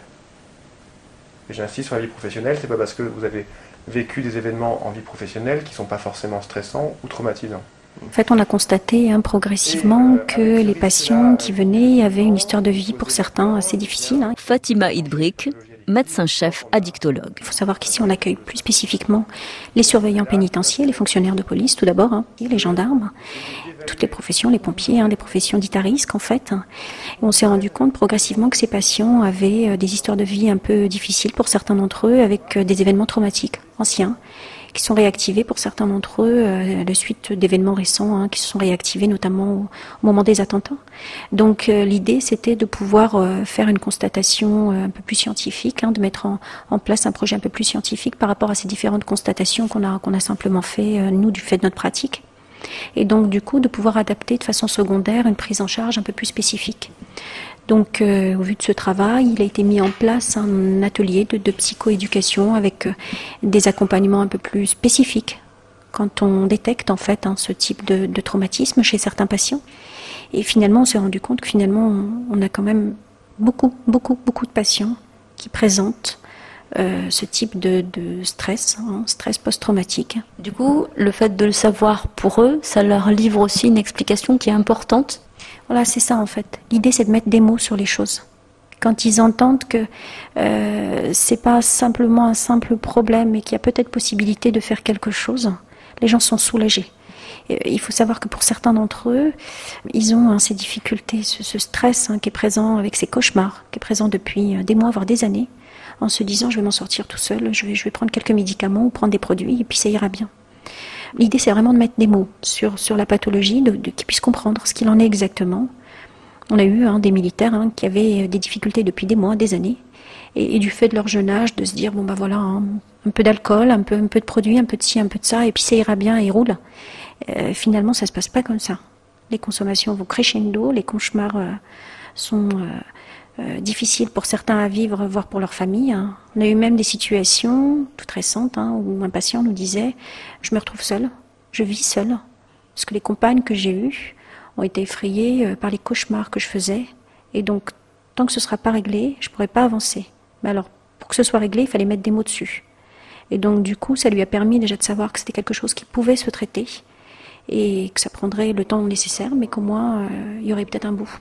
[SPEAKER 11] Et j'insiste sur la vie professionnelle, c'est pas parce que vous avez vécu des événements en vie professionnelle qui ne sont pas forcément stressants ou traumatisants.
[SPEAKER 13] En fait, on a constaté hein, progressivement que les patients qui venaient avaient une histoire de vie pour certains assez difficile. Hein.
[SPEAKER 6] Fatima Idbrik, médecin-chef addictologue.
[SPEAKER 13] Il faut savoir qu'ici, on accueille plus spécifiquement les surveillants pénitentiaires, les fonctionnaires de police tout d'abord, hein, les gendarmes, toutes les professions, les pompiers, hein, des professions dites à risque en fait. On s'est rendu compte progressivement que ces patients avaient des histoires de vie un peu difficiles pour certains d'entre eux, avec des événements traumatiques anciens, qui sont réactivés pour certains d'entre eux euh, de suite d'événements récents hein, qui se sont réactivés notamment au, au moment des attentats. Donc euh, l'idée c'était de pouvoir euh, faire une constatation euh, un peu plus scientifique, hein, de mettre en, en place un projet un peu plus scientifique par rapport à ces différentes constatations qu'on a, qu'on a simplement fait euh, nous du fait de notre pratique. Et donc du coup de pouvoir adapter de façon secondaire une prise en charge un peu plus spécifique. Donc, euh, au vu de ce travail, il a été mis en place un atelier de, de psychoéducation avec euh, des accompagnements un peu plus spécifiques quand on détecte en fait hein, ce type de, de traumatisme chez certains patients. Et finalement, on s'est rendu compte que finalement, on, on a quand même beaucoup, beaucoup, beaucoup de patients qui présentent euh, ce type de, de stress, hein, stress post-traumatique.
[SPEAKER 6] Du coup, le fait de le savoir pour eux, ça leur livre aussi une explication qui est importante.
[SPEAKER 13] Voilà, c'est ça en fait. L'idée, c'est de mettre des mots sur les choses. Quand ils entendent que euh, c'est pas simplement un simple problème et qu'il y a peut-être possibilité de faire quelque chose, les gens sont soulagés. Et il faut savoir que pour certains d'entre eux, ils ont hein, ces difficultés, ce, ce stress hein, qui est présent avec ces cauchemars, qui est présent depuis des mois, voire des années, en se disant je vais m'en sortir tout seul, je vais, je vais prendre quelques médicaments ou prendre des produits et puis ça ira bien. L'idée, c'est vraiment de mettre des mots sur, sur la pathologie, de, de, qu'ils puissent comprendre ce qu'il en est exactement. On a eu hein, des militaires hein, qui avaient des difficultés depuis des mois, des années, et, et du fait de leur jeune âge, de se dire, bon ben voilà, hein, un peu d'alcool, un peu, un peu de produits, un peu de ci, un peu de ça, et puis ça ira bien, et roule. Euh, finalement, ça se passe pas comme ça. Les consommations vont crescendo, les cauchemars euh, sont... Euh, Euh, difficile pour certains à vivre, voire pour leur famille. Hein. On a eu même des situations toutes récentes hein, où un patient nous disait « je me retrouve seul, je vis seul, parce que les compagnes que j'ai eues ont été effrayées euh, par les cauchemars que je faisais, et donc tant que ce ne sera pas réglé, je ne pourrai pas avancer. Mais alors, pour que ce soit réglé, il fallait mettre des mots dessus. Et donc du coup, ça lui a permis déjà de savoir que c'était quelque chose qui pouvait se traiter, et que ça prendrait le temps nécessaire, mais qu'au moins, euh, il y aurait peut-être un bout.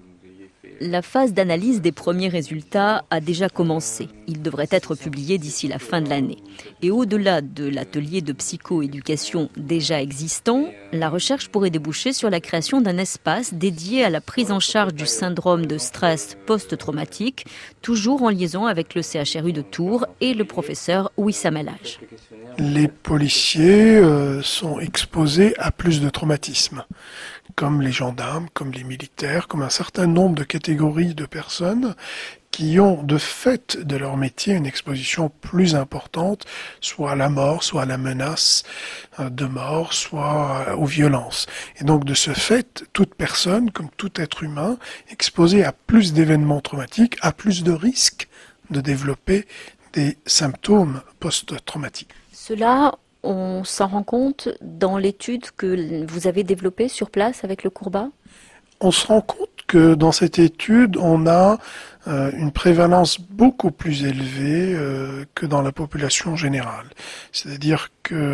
[SPEAKER 6] La phase d'analyse des premiers résultats a déjà commencé. Il devrait être publié d'ici la fin de l'année. Et au-delà de l'atelier de psychoéducation déjà existant, la recherche pourrait déboucher sur la création d'un espace dédié à la prise en charge du syndrome de stress post-traumatique, toujours en liaison avec le C H R U de Tours et le professeur Wissam El Hadj.
[SPEAKER 14] Les policiers euh, sont exposés à plus de traumatismes, comme les gendarmes, comme les militaires, comme un certain nombre de catégories de personnes qui ont de fait de leur métier une exposition plus importante, soit à la mort, soit à la menace de mort, soit aux violences. Et donc de ce fait, toute personne, comme tout être humain, exposée à plus d'événements traumatiques, a plus de risques de développer des symptômes post-traumatiques.
[SPEAKER 6] Cela, on s'en rend compte dans l'étude que vous avez développée sur place avec le Courbat ?
[SPEAKER 14] On se rend compte que dans cette étude, on a euh, une prévalence beaucoup plus élevée euh, que dans la population générale. C'est-à-dire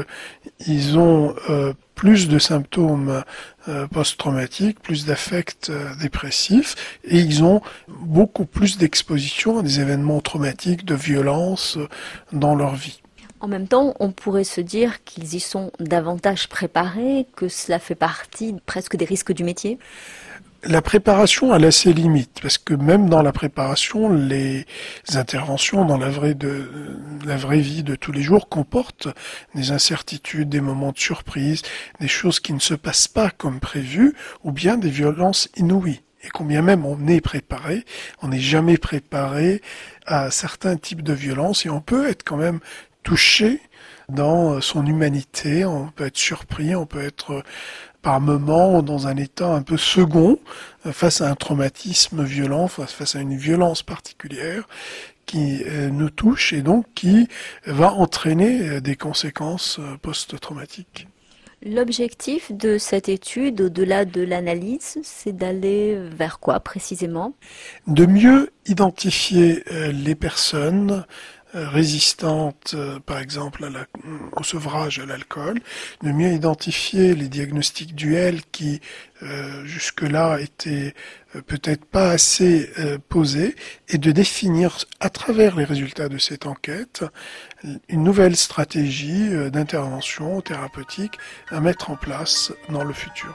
[SPEAKER 14] qu'ils ont euh, plus de symptômes euh, post-traumatiques, plus d'affects euh, dépressifs, et ils ont beaucoup plus d'exposition à des événements traumatiques, de violence euh, dans leur vie.
[SPEAKER 6] En même temps, on pourrait se dire qu'ils y sont davantage préparés, que cela fait partie presque des risques du métier ?
[SPEAKER 14] La préparation a ses limites, parce que même dans la préparation, les interventions dans la vraie, de, la vraie vie de tous les jours comportent des incertitudes, des moments de surprise, des choses qui ne se passent pas comme prévu, ou bien des violences inouïes. Et combien même on est préparé, on n'est jamais préparé à certains types de violences, et on peut être quand même touché dans son humanité, on peut être surpris, on peut être par moments dans un état un peu second face à un traumatisme violent, face à une violence particulière qui nous touche et donc qui va entraîner des conséquences post-traumatiques.
[SPEAKER 6] L'objectif de cette étude, au-delà de l'analyse, c'est d'aller vers quoi précisément ?
[SPEAKER 14] De mieux identifier les personnes euh, résistantes, euh, par exemple, à la, au sevrage à l'alcool, de mieux identifier les diagnostics duels qui, euh, jusque-là, étaient euh, peut-être pas assez euh, posés, et de définir, à travers les résultats de cette enquête, une nouvelle stratégie euh, d'intervention thérapeutique à mettre en place dans le futur.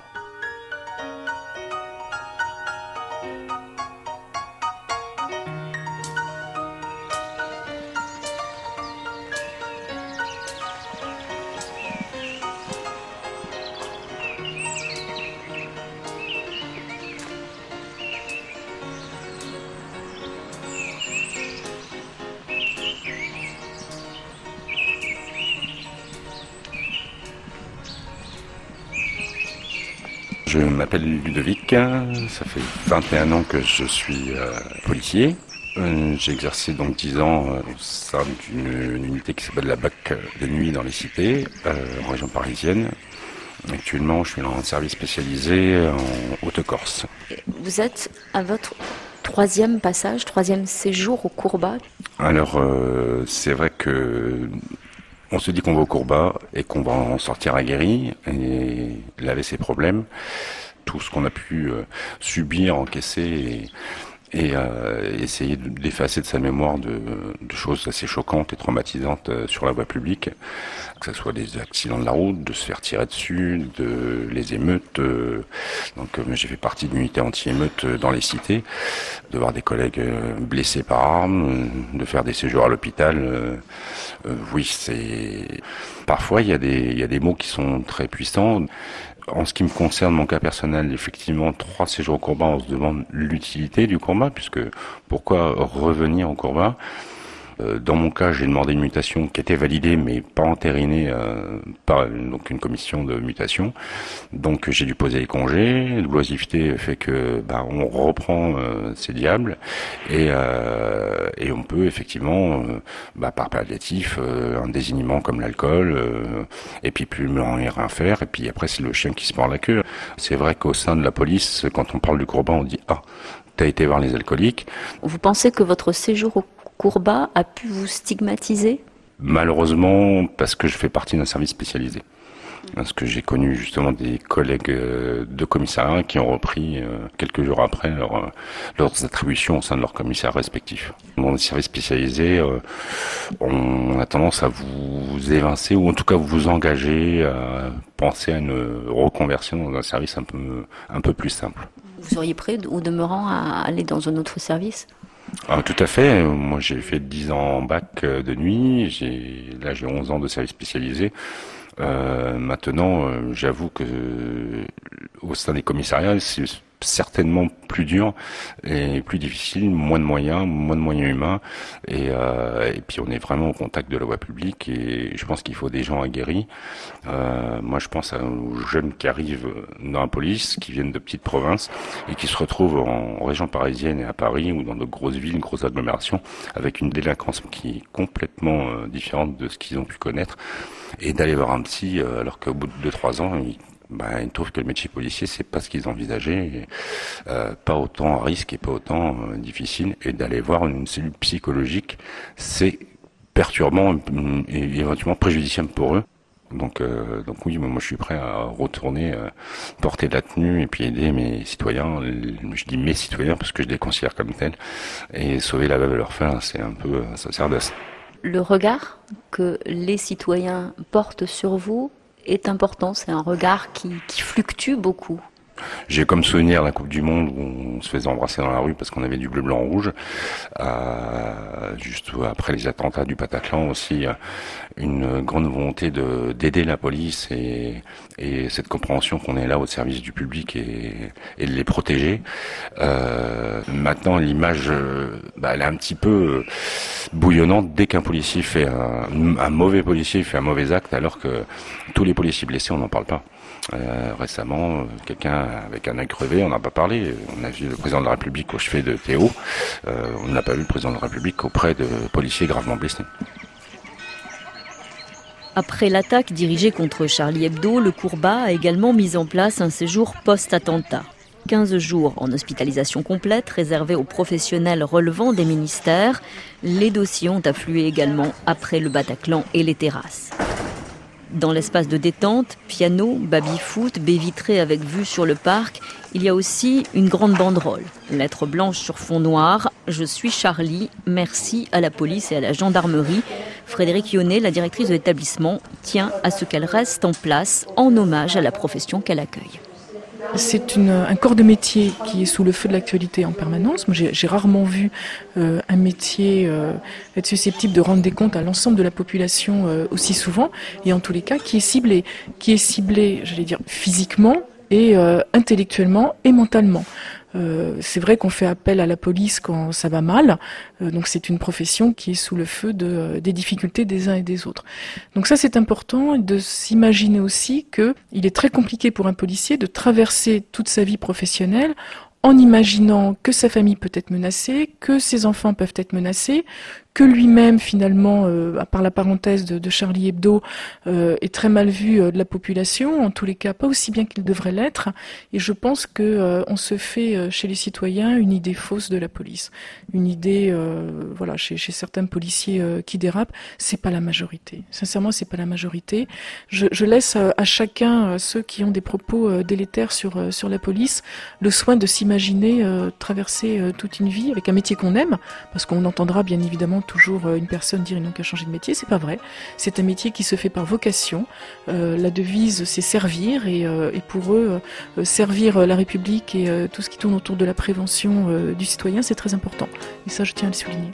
[SPEAKER 3] Je m'appelle Ludovic, ça fait vingt et un ans que je suis euh, policier. Euh, j'ai exercé donc dix ans euh, au sein d'une unité qui s'appelle la B A C de nuit dans les cités, euh, en région parisienne. Actuellement, je suis dans un service spécialisé en Haute-Corse.
[SPEAKER 6] Vous êtes à votre troisième passage, troisième séjour au Courbat.
[SPEAKER 3] Alors, euh, c'est vrai que on se dit qu'on va au Courbat et qu'on va en sortir aguerri et laver ses problèmes. Tout ce qu'on a pu euh, subir, encaisser et, et euh, essayer d'effacer de sa mémoire de, de choses assez choquantes et traumatisantes euh, sur la voie publique, que ce soit des accidents de la route, de se faire tirer dessus, de les émeutes. Euh, donc euh, j'ai fait partie d'une unité anti-émeute dans les cités, de voir des collègues euh, blessés par arme, euh, de faire des séjours à l'hôpital. Euh, euh, oui, c'est parfois il y a des il y a des mots qui sont très puissants. En ce qui me concerne, mon cas personnel, effectivement, trois séjours au Courbat, on se demande l'utilité du Courbat, puisque pourquoi revenir au Courbat ? Dans mon cas, j'ai demandé une mutation qui était validée, mais pas entérinée euh, par donc une commission de mutation. Donc j'ai dû poser les congés. L'oisiveté fait que bah, on reprend euh, ces diables et, euh, et on peut effectivement, euh, bah, par palliatif, euh, un désignement comme l'alcool, euh, et puis plus rien faire. Et puis après, c'est le chien qui se mord la queue. C'est vrai qu'au sein de la police, quand on parle du Courbat, on dit ah, t'as été voir les alcooliques.
[SPEAKER 6] Vous pensez que votre séjour au Courbat a pu vous stigmatiser ?
[SPEAKER 3] Malheureusement, parce que je fais partie d'un service spécialisé. Parce que j'ai connu justement des collègues de commissariat qui ont repris quelques jours après leur, leurs attributions au sein de leurs commissariats respectifs. Dans les services spécialisés, on a tendance à vous évincer ou en tout cas vous engager à penser à une reconversion dans un service un peu, un peu plus simple.
[SPEAKER 6] Vous seriez prêt au demeurant à aller dans un autre service ?
[SPEAKER 3] Ah, tout à fait. Moi, j'ai fait dix ans en bac de nuit. J'ai, là, j'ai onze ans de service spécialisé. Euh, maintenant, euh, j'avoue que euh, au sein des commissariats, c'est certainement plus dur et plus difficile, moins de moyens, moins de moyens humains, et, euh, et puis on est vraiment au contact de la voie publique, et je pense qu'il faut des gens aguerris. Euh, moi, je pense aux jeunes qui arrivent dans la police, qui viennent de petites provinces et qui se retrouvent en région parisienne et à Paris ou dans de grosses villes, une grosse agglomération, avec une délinquance qui est complètement euh, différente de ce qu'ils ont pu connaître, et d'aller voir un psy euh, alors qu'au bout de deux trois ans, ils Ben, ils trouvent que le métier policier, c'est pas ce qu'ils envisageaient, et, euh, pas autant à risque et pas autant euh, difficile, et d'aller voir une cellule psychologique, c'est perturbant et éventuellement préjudiciable pour eux. Donc, euh, donc oui, moi je suis prêt à retourner euh, porter de la tenue et puis aider mes citoyens. Je dis mes citoyens parce que je les considère comme tels, et sauver la veuve et l'orphelin, c'est un peu euh, sacerdoce.
[SPEAKER 6] Le regard que les citoyens portent sur vous est important, c'est un regard qui, qui fluctue beaucoup.
[SPEAKER 3] J'ai comme souvenir la Coupe du Monde où on se faisait embrasser dans la rue parce qu'on avait du bleu, blanc, rouge. Euh, juste après les attentats du Bataclan aussi, une grande volonté de d'aider la police et, et cette compréhension qu'on est là au service du public et, et de les protéger. Euh, maintenant, l'image, bah, elle est un petit peu bouillonnante dès qu'un policier fait un, un mauvais policier fait un mauvais acte, alors que tous les policiers blessés, on n'en parle pas. Euh, récemment, quelqu'un avec un œil crevé, on n'a pas parlé. On a vu le président de la République au chevet de Théo. Euh, on n'a pas vu le président de la République auprès de policiers gravement blessés.
[SPEAKER 6] Après l'attaque dirigée contre Charlie Hebdo, le Courbat a également mis en place un séjour post-attentat. quinze jours en hospitalisation complète réservés aux professionnels relevant des ministères. Les dossiers ont afflué également après le Bataclan et les terrasses. Dans l'espace de détente, piano, baby-foot, baie vitrée avec vue sur le parc, il y a aussi une grande banderole. Lettre blanche sur fond noir, « Je suis Charlie, merci à la police et à la gendarmerie ». Frédérique Yonnet, la directrice de l'établissement, tient à ce qu'elle reste en place en hommage à la profession qu'elle accueille.
[SPEAKER 5] C'est une, un corps de métier qui est sous le feu de l'actualité en permanence. Moi, j'ai, j'ai rarement vu euh, un métier euh, être susceptible de rendre des comptes à l'ensemble de la population euh, aussi souvent, et en tous les cas qui est ciblé, qui est ciblé, j'allais dire, physiquement et euh, intellectuellement et mentalement. Euh, c'est vrai qu'on fait appel à la police quand ça va mal, euh, donc c'est une profession qui est sous le feu de, euh, des difficultés des uns et des autres. Donc ça c'est important de s'imaginer aussi que il est très compliqué pour un policier de traverser toute sa vie professionnelle en imaginant que sa famille peut être menacée, que ses enfants peuvent être menacés, que lui-même finalement, euh, à part la parenthèse de, de Charlie Hebdo, euh, est très mal vu euh, de la population, en tous les cas pas aussi bien qu'il devrait l'être. Et je pense que euh, on se fait euh, chez les citoyens une idée fausse de la police, une idée, euh, voilà, chez, chez certains policiers euh, qui dérapent, c'est pas la majorité. Sincèrement, c'est pas la majorité. Je, je laisse euh, à chacun, euh, ceux qui ont des propos euh, délétères sur euh, sur la police, le soin de s'imaginer euh, traverser euh, toute une vie avec un métier qu'on aime, parce qu'on entendra bien évidemment toujours une personne dire ils n'ont qu'à changer de métier, c'est pas vrai. C'est un métier qui se fait par vocation. Euh, la devise c'est servir et, euh, et pour eux euh, servir la République et euh, tout ce qui tourne autour de la prévention euh, du citoyen c'est très important. Et ça je tiens à le souligner.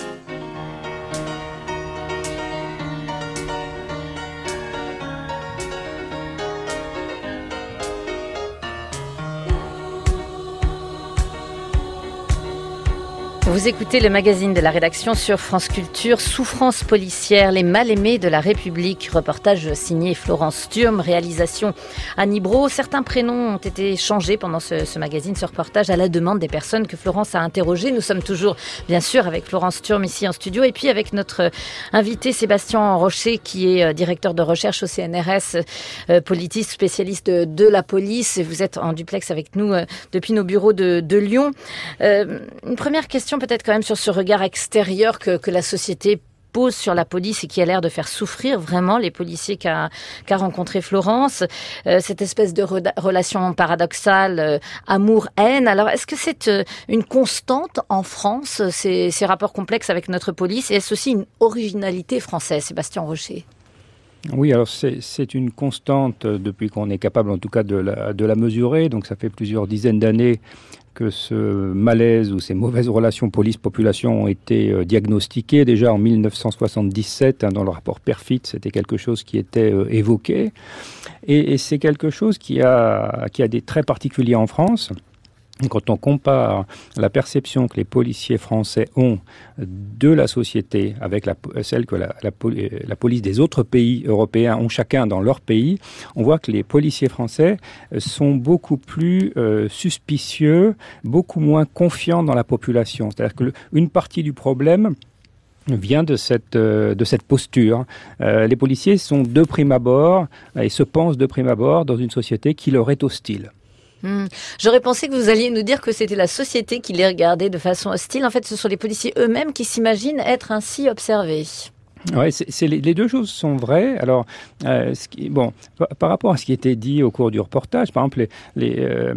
[SPEAKER 4] Vous écoutez le magazine de la rédaction sur France Culture, Souffrance policière, les mal-aimés de la République. Reportage signé Florence Sturm, réalisation Annie Brault. Certains prénoms ont été changés pendant ce, ce magazine, ce reportage, à la demande des personnes que Florence a interrogées. Nous sommes toujours, bien sûr, avec Florence Sturm ici en studio et puis avec notre invité Sébastien Rocher, qui est directeur de recherche au C N R S, euh, politiste, spécialiste de, de la police. Vous êtes en duplex avec nous euh, depuis nos bureaux de, de Lyon. Euh, une première question peut-être quand même sur ce regard extérieur que, que la société pose sur la police et qui a l'air de faire souffrir vraiment les policiers qu'a, qu'a rencontré Florence. Euh, cette espèce de re- relation paradoxale, euh, amour-haine. Alors, est-ce que c'est euh, une constante en France, ces, ces rapports complexes avec notre police? Et est-ce aussi une originalité française, Sébastien Rocher?
[SPEAKER 15] Oui, alors c'est, c'est une constante depuis qu'on est capable en tout cas de la, de la mesurer. Donc ça fait plusieurs dizaines d'années que ce malaise ou ces mauvaises relations police-population ont été euh, diagnostiquées. Déjà en mille neuf cent soixante-dix-sept, hein, dans le rapport Perfit, c'était quelque chose qui était euh, évoqué. Et, et c'est quelque chose qui a, qui a des traits particuliers en France. Quand on compare la perception que les policiers français ont de la société avec la, celle que la, la, la police des autres pays européens ont chacun dans leur pays, on voit que les policiers français sont beaucoup plus euh, suspicieux, beaucoup moins confiants dans la population. C'est-à-dire que le, une partie du problème vient de cette euh, de cette posture. Euh, les policiers sont de prime abord et se pensent de prime abord dans une société qui leur est hostile.
[SPEAKER 4] Mmh. J'aurais pensé que vous alliez nous dire que c'était la société qui les regardait de façon hostile. En fait, ce sont les policiers eux-mêmes qui s'imaginent être ainsi observés.
[SPEAKER 15] Ouais, c'est, c'est les, les deux choses sont vraies. Alors, euh, ce qui, bon, par, par rapport à ce qui était dit au cours du reportage, par exemple, les, les euh,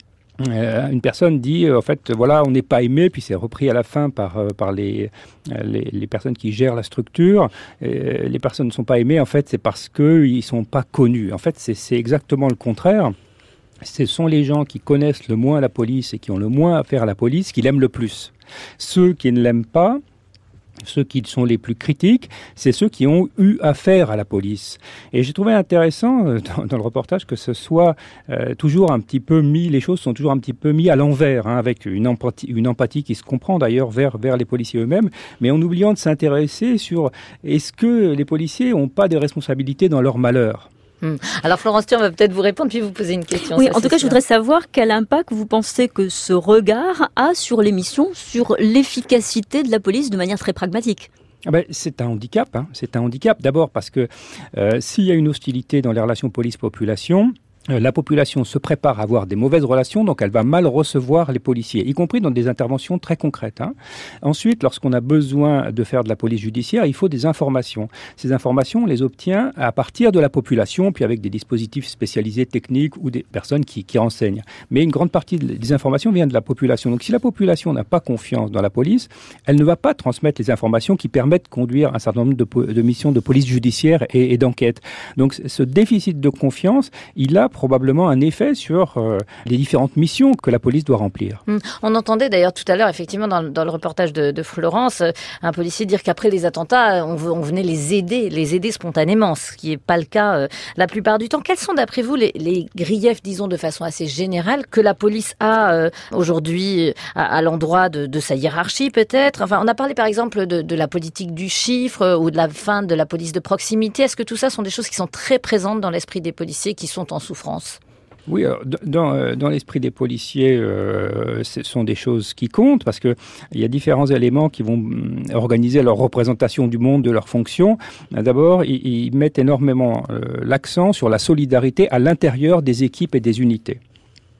[SPEAKER 15] Euh, une personne dit, euh, en fait, voilà, on n'est pas aimé, puis c'est repris à la fin par, euh, par les, euh, les, les personnes qui gèrent la structure. Euh, les personnes ne sont pas aimées, en fait, c'est parce qu'ils ne sont pas connus. En fait, c'est, c'est exactement le contraire. Ce sont les gens qui connaissent le moins la police et qui ont le moins affaire à la police qui l'aiment le plus. Ceux qui ne l'aiment pas, ceux qui sont les plus critiques, c'est ceux qui ont eu affaire à la police. Et j'ai trouvé intéressant euh, dans, dans le reportage que ce soit euh, toujours un petit peu mis, les choses sont toujours un petit peu mis à l'envers, hein, avec une empathie, une empathie qui se comprend d'ailleurs vers, vers les policiers eux-mêmes, mais en oubliant de s'intéresser sur est-ce que les policiers n'ont pas des responsabilités dans leur malheur ?
[SPEAKER 4] Alors Florence Sturm va peut-être vous répondre puis vous poser une question.
[SPEAKER 6] Oui,
[SPEAKER 4] ça,
[SPEAKER 6] en tout cas,
[SPEAKER 4] sûr.
[SPEAKER 6] je voudrais savoir quel impact vous pensez que ce regard a sur les missions, sur l'efficacité de la police de manière très pragmatique.
[SPEAKER 15] Ah ben, c'est un handicap, hein. C'est un handicap. D'abord parce que euh, s'il y a une hostilité dans les relations police-population, la population se prépare à avoir des mauvaises relations, donc elle va mal recevoir les policiers, y compris dans des interventions très concrètes. Hein. Ensuite, lorsqu'on a besoin de faire de la police judiciaire, il faut des informations. Ces informations, on les obtient à partir de la population, puis avec des dispositifs spécialisés techniques ou des personnes qui, qui renseignent. Mais une grande partie des informations vient de la population. Donc si la population n'a pas confiance dans la police, elle ne va pas transmettre les informations qui permettent de conduire un certain nombre de, de missions de police judiciaire et, et d'enquête. Donc ce déficit de confiance, il a probablement un effet sur euh, les différentes missions que la police doit remplir.
[SPEAKER 4] Mmh. On entendait d'ailleurs tout à l'heure, effectivement, dans, dans le reportage de, de Florence, euh, un policier dire qu'après les attentats, on, on venait les aider, les aider spontanément, ce qui n'est pas le cas euh, la plupart du temps. Quels sont, d'après vous, les, les griefs, disons de façon assez générale, que la police a euh, aujourd'hui à, à l'endroit de, de sa hiérarchie, peut-être? Enfin, on a parlé, par exemple, de, de la politique du chiffre euh, ou de la fin de la police de proximité. Est-ce que tout ça sont des choses qui sont très présentes dans l'esprit des policiers qui sont en souffrance?
[SPEAKER 15] Oui, alors, dans, dans l'esprit des policiers, euh, ce sont des choses qui comptent parce que il y a différents éléments qui vont organiser leur représentation du monde, de leur fonction. D'abord, ils, ils mettent énormément euh, l'accent sur la solidarité à l'intérieur des équipes et des unités. Pourquoi ?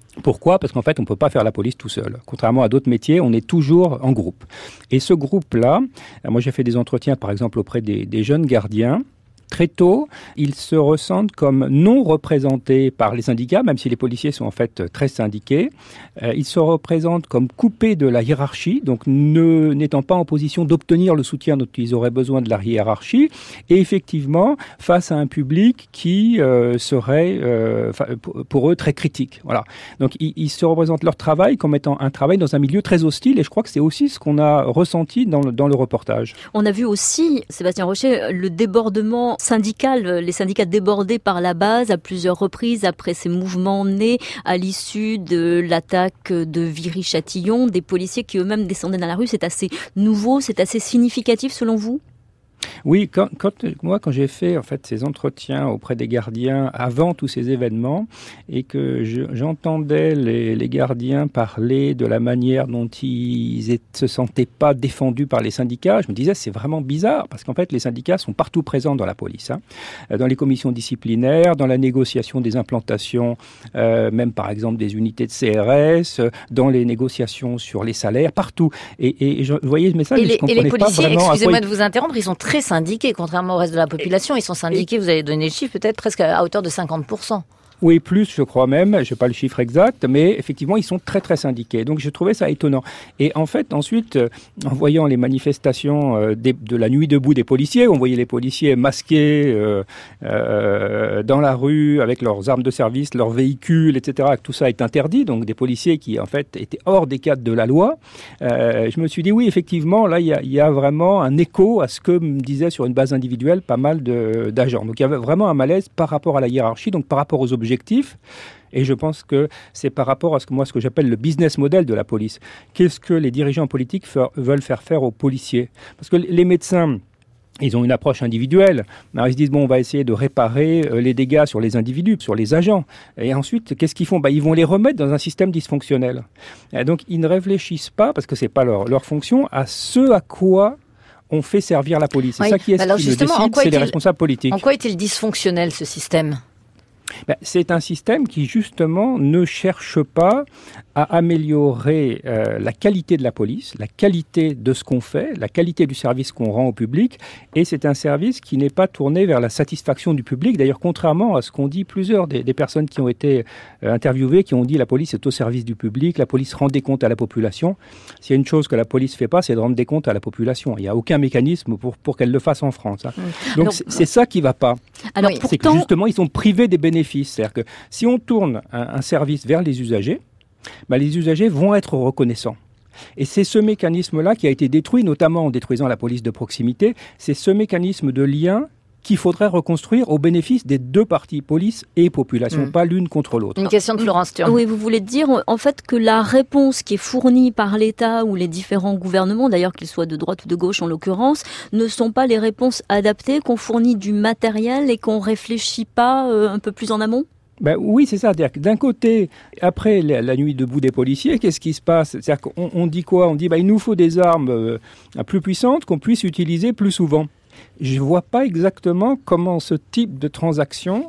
[SPEAKER 15] Parce qu'en fait, on ne peut pas faire la police tout seul. Contrairement à d'autres métiers, on est toujours en groupe. Et ce groupe-là, moi j'ai fait des entretiens par exemple auprès des, des jeunes gardiens. Très tôt, ils se ressentent comme non représentés par les syndicats, même si les policiers sont en fait très syndiqués. Euh, ils se représentent comme coupés de la hiérarchie, donc ne, n'étant pas en position d'obtenir le soutien dont ils auraient besoin de la hiérarchie, et effectivement face à un public qui euh, serait euh, pour eux très critique. Voilà. Donc ils, ils se représentent leur travail comme étant un travail dans un milieu très hostile, et je crois que c'est aussi ce qu'on a ressenti dans le, dans le reportage.
[SPEAKER 6] On a vu aussi, Sébastien Rocher, le débordement syndical, les syndicats débordés par la base à plusieurs reprises après ces mouvements nés à l'issue de l'attaque de Viry-Châtillon, des policiers qui eux-mêmes descendaient dans la rue. C'est assez nouveau, c'est assez significatif selon vous ?
[SPEAKER 15] Oui, quand, quand, moi, quand j'ai fait en fait ces entretiens auprès des gardiens avant tous ces événements et que je, j'entendais les, les gardiens parler de la manière dont ils ne se sentaient pas défendus par les syndicats, je me disais c'est vraiment bizarre parce qu'en fait les syndicats sont partout présents dans la police, hein, dans les commissions disciplinaires, dans la négociation des implantations, euh, même par exemple des unités de C R S, dans les négociations sur les salaires, partout. Et, et, et je voyais ce message,
[SPEAKER 4] et les,
[SPEAKER 15] je comprenais
[SPEAKER 4] et les policiers,
[SPEAKER 15] pas vraiment
[SPEAKER 4] excusez-moi
[SPEAKER 15] à quoi
[SPEAKER 4] de vous interrompre, ils sont très syndiqués, contrairement au reste de la population. Ils sont syndiqués, vous avez donné le chiffre, peut-être presque à hauteur de cinquante pour cent.
[SPEAKER 15] Oui, plus, je crois même, je n'ai pas le chiffre exact, mais effectivement, ils sont très, très syndiqués. Donc, je trouvais ça étonnant. Et en fait, ensuite, euh, en voyant les manifestations euh, des, de la nuit debout des policiers, on voyait les policiers masqués euh, euh, dans la rue, avec leurs armes de service, leurs véhicules, et cetera. Tout ça est interdit, donc des policiers qui, en fait, étaient hors des cadres de la loi. Euh, je me suis dit, oui, effectivement, là, il y, y a vraiment un écho à ce que me disaient sur une base individuelle pas mal de, d'agents. Donc, il y avait vraiment un malaise par rapport à la hiérarchie, donc par rapport aux objectifs. Et je pense que c'est par rapport à ce que moi, ce que j'appelle le business model de la police. Qu'est-ce que les dirigeants politiques f- veulent faire faire aux policiers ? Parce que les médecins, ils ont une approche individuelle. Alors ils se disent, bon, on va essayer de réparer euh, les dégâts sur les individus, sur les agents. Et ensuite, qu'est-ce qu'ils font ? Bah, ils vont les remettre dans un système dysfonctionnel. Et donc, ils ne réfléchissent pas, parce que ce n'est pas leur, leur fonction, à ce à quoi on fait servir la police. C'est
[SPEAKER 4] oui.
[SPEAKER 15] ça qui est
[SPEAKER 4] Alors,
[SPEAKER 15] ce qui le décide, c'est les responsables politiques.
[SPEAKER 4] En quoi est-il dysfonctionnel, ce système ?
[SPEAKER 15] Ben, c'est un système qui, justement, ne cherche pas à améliorer euh, la qualité de la police, la qualité de ce qu'on fait, la qualité du service qu'on rend au public. Et c'est un service qui n'est pas tourné vers la satisfaction du public. D'ailleurs, contrairement à ce qu'ont dit plusieurs des, des personnes qui ont été euh, interviewées, qui ont dit la police est au service du public, la police rend des comptes à la population. S'il y a une chose que la police ne fait pas, c'est de rendre des comptes à la population. Il n'y a aucun mécanisme pour, pour qu'elle le fasse en France. Hein. Mmh. Donc, Alors, c'est, c'est ça qui ne va pas.
[SPEAKER 6] Alors,
[SPEAKER 15] c'est
[SPEAKER 6] pourtant...
[SPEAKER 15] que, justement, ils sont privés des bénéfices. C'est-à-dire que si on tourne un, un service vers les usagers, ben les usagers vont être reconnaissants. Et c'est ce mécanisme-là qui a été détruit, notamment en détruisant la police de proximité. C'est ce mécanisme de lien qu'il faudrait reconstruire au bénéfice des deux parties, police et population, mmh. pas l'une contre l'autre.
[SPEAKER 4] Une question de Florence Thurn.
[SPEAKER 6] Oui, vous voulez dire en fait que la réponse qui est fournie par l'État ou les différents gouvernements, d'ailleurs qu'ils soient de droite ou de gauche en l'occurrence, ne sont pas les réponses adaptées, qu'on fournit du matériel et qu'on réfléchit pas euh, un peu plus en amont ?
[SPEAKER 15] Ben oui, c'est ça. C'est-à-dire que d'un côté, après la, la nuit debout des policiers, qu'est-ce qui se passe ? C'est-à-dire qu'on on dit quoi ? On dit ben, il nous faut des armes euh, plus puissantes qu'on puisse utiliser plus souvent. Je ne vois pas exactement comment ce type de transaction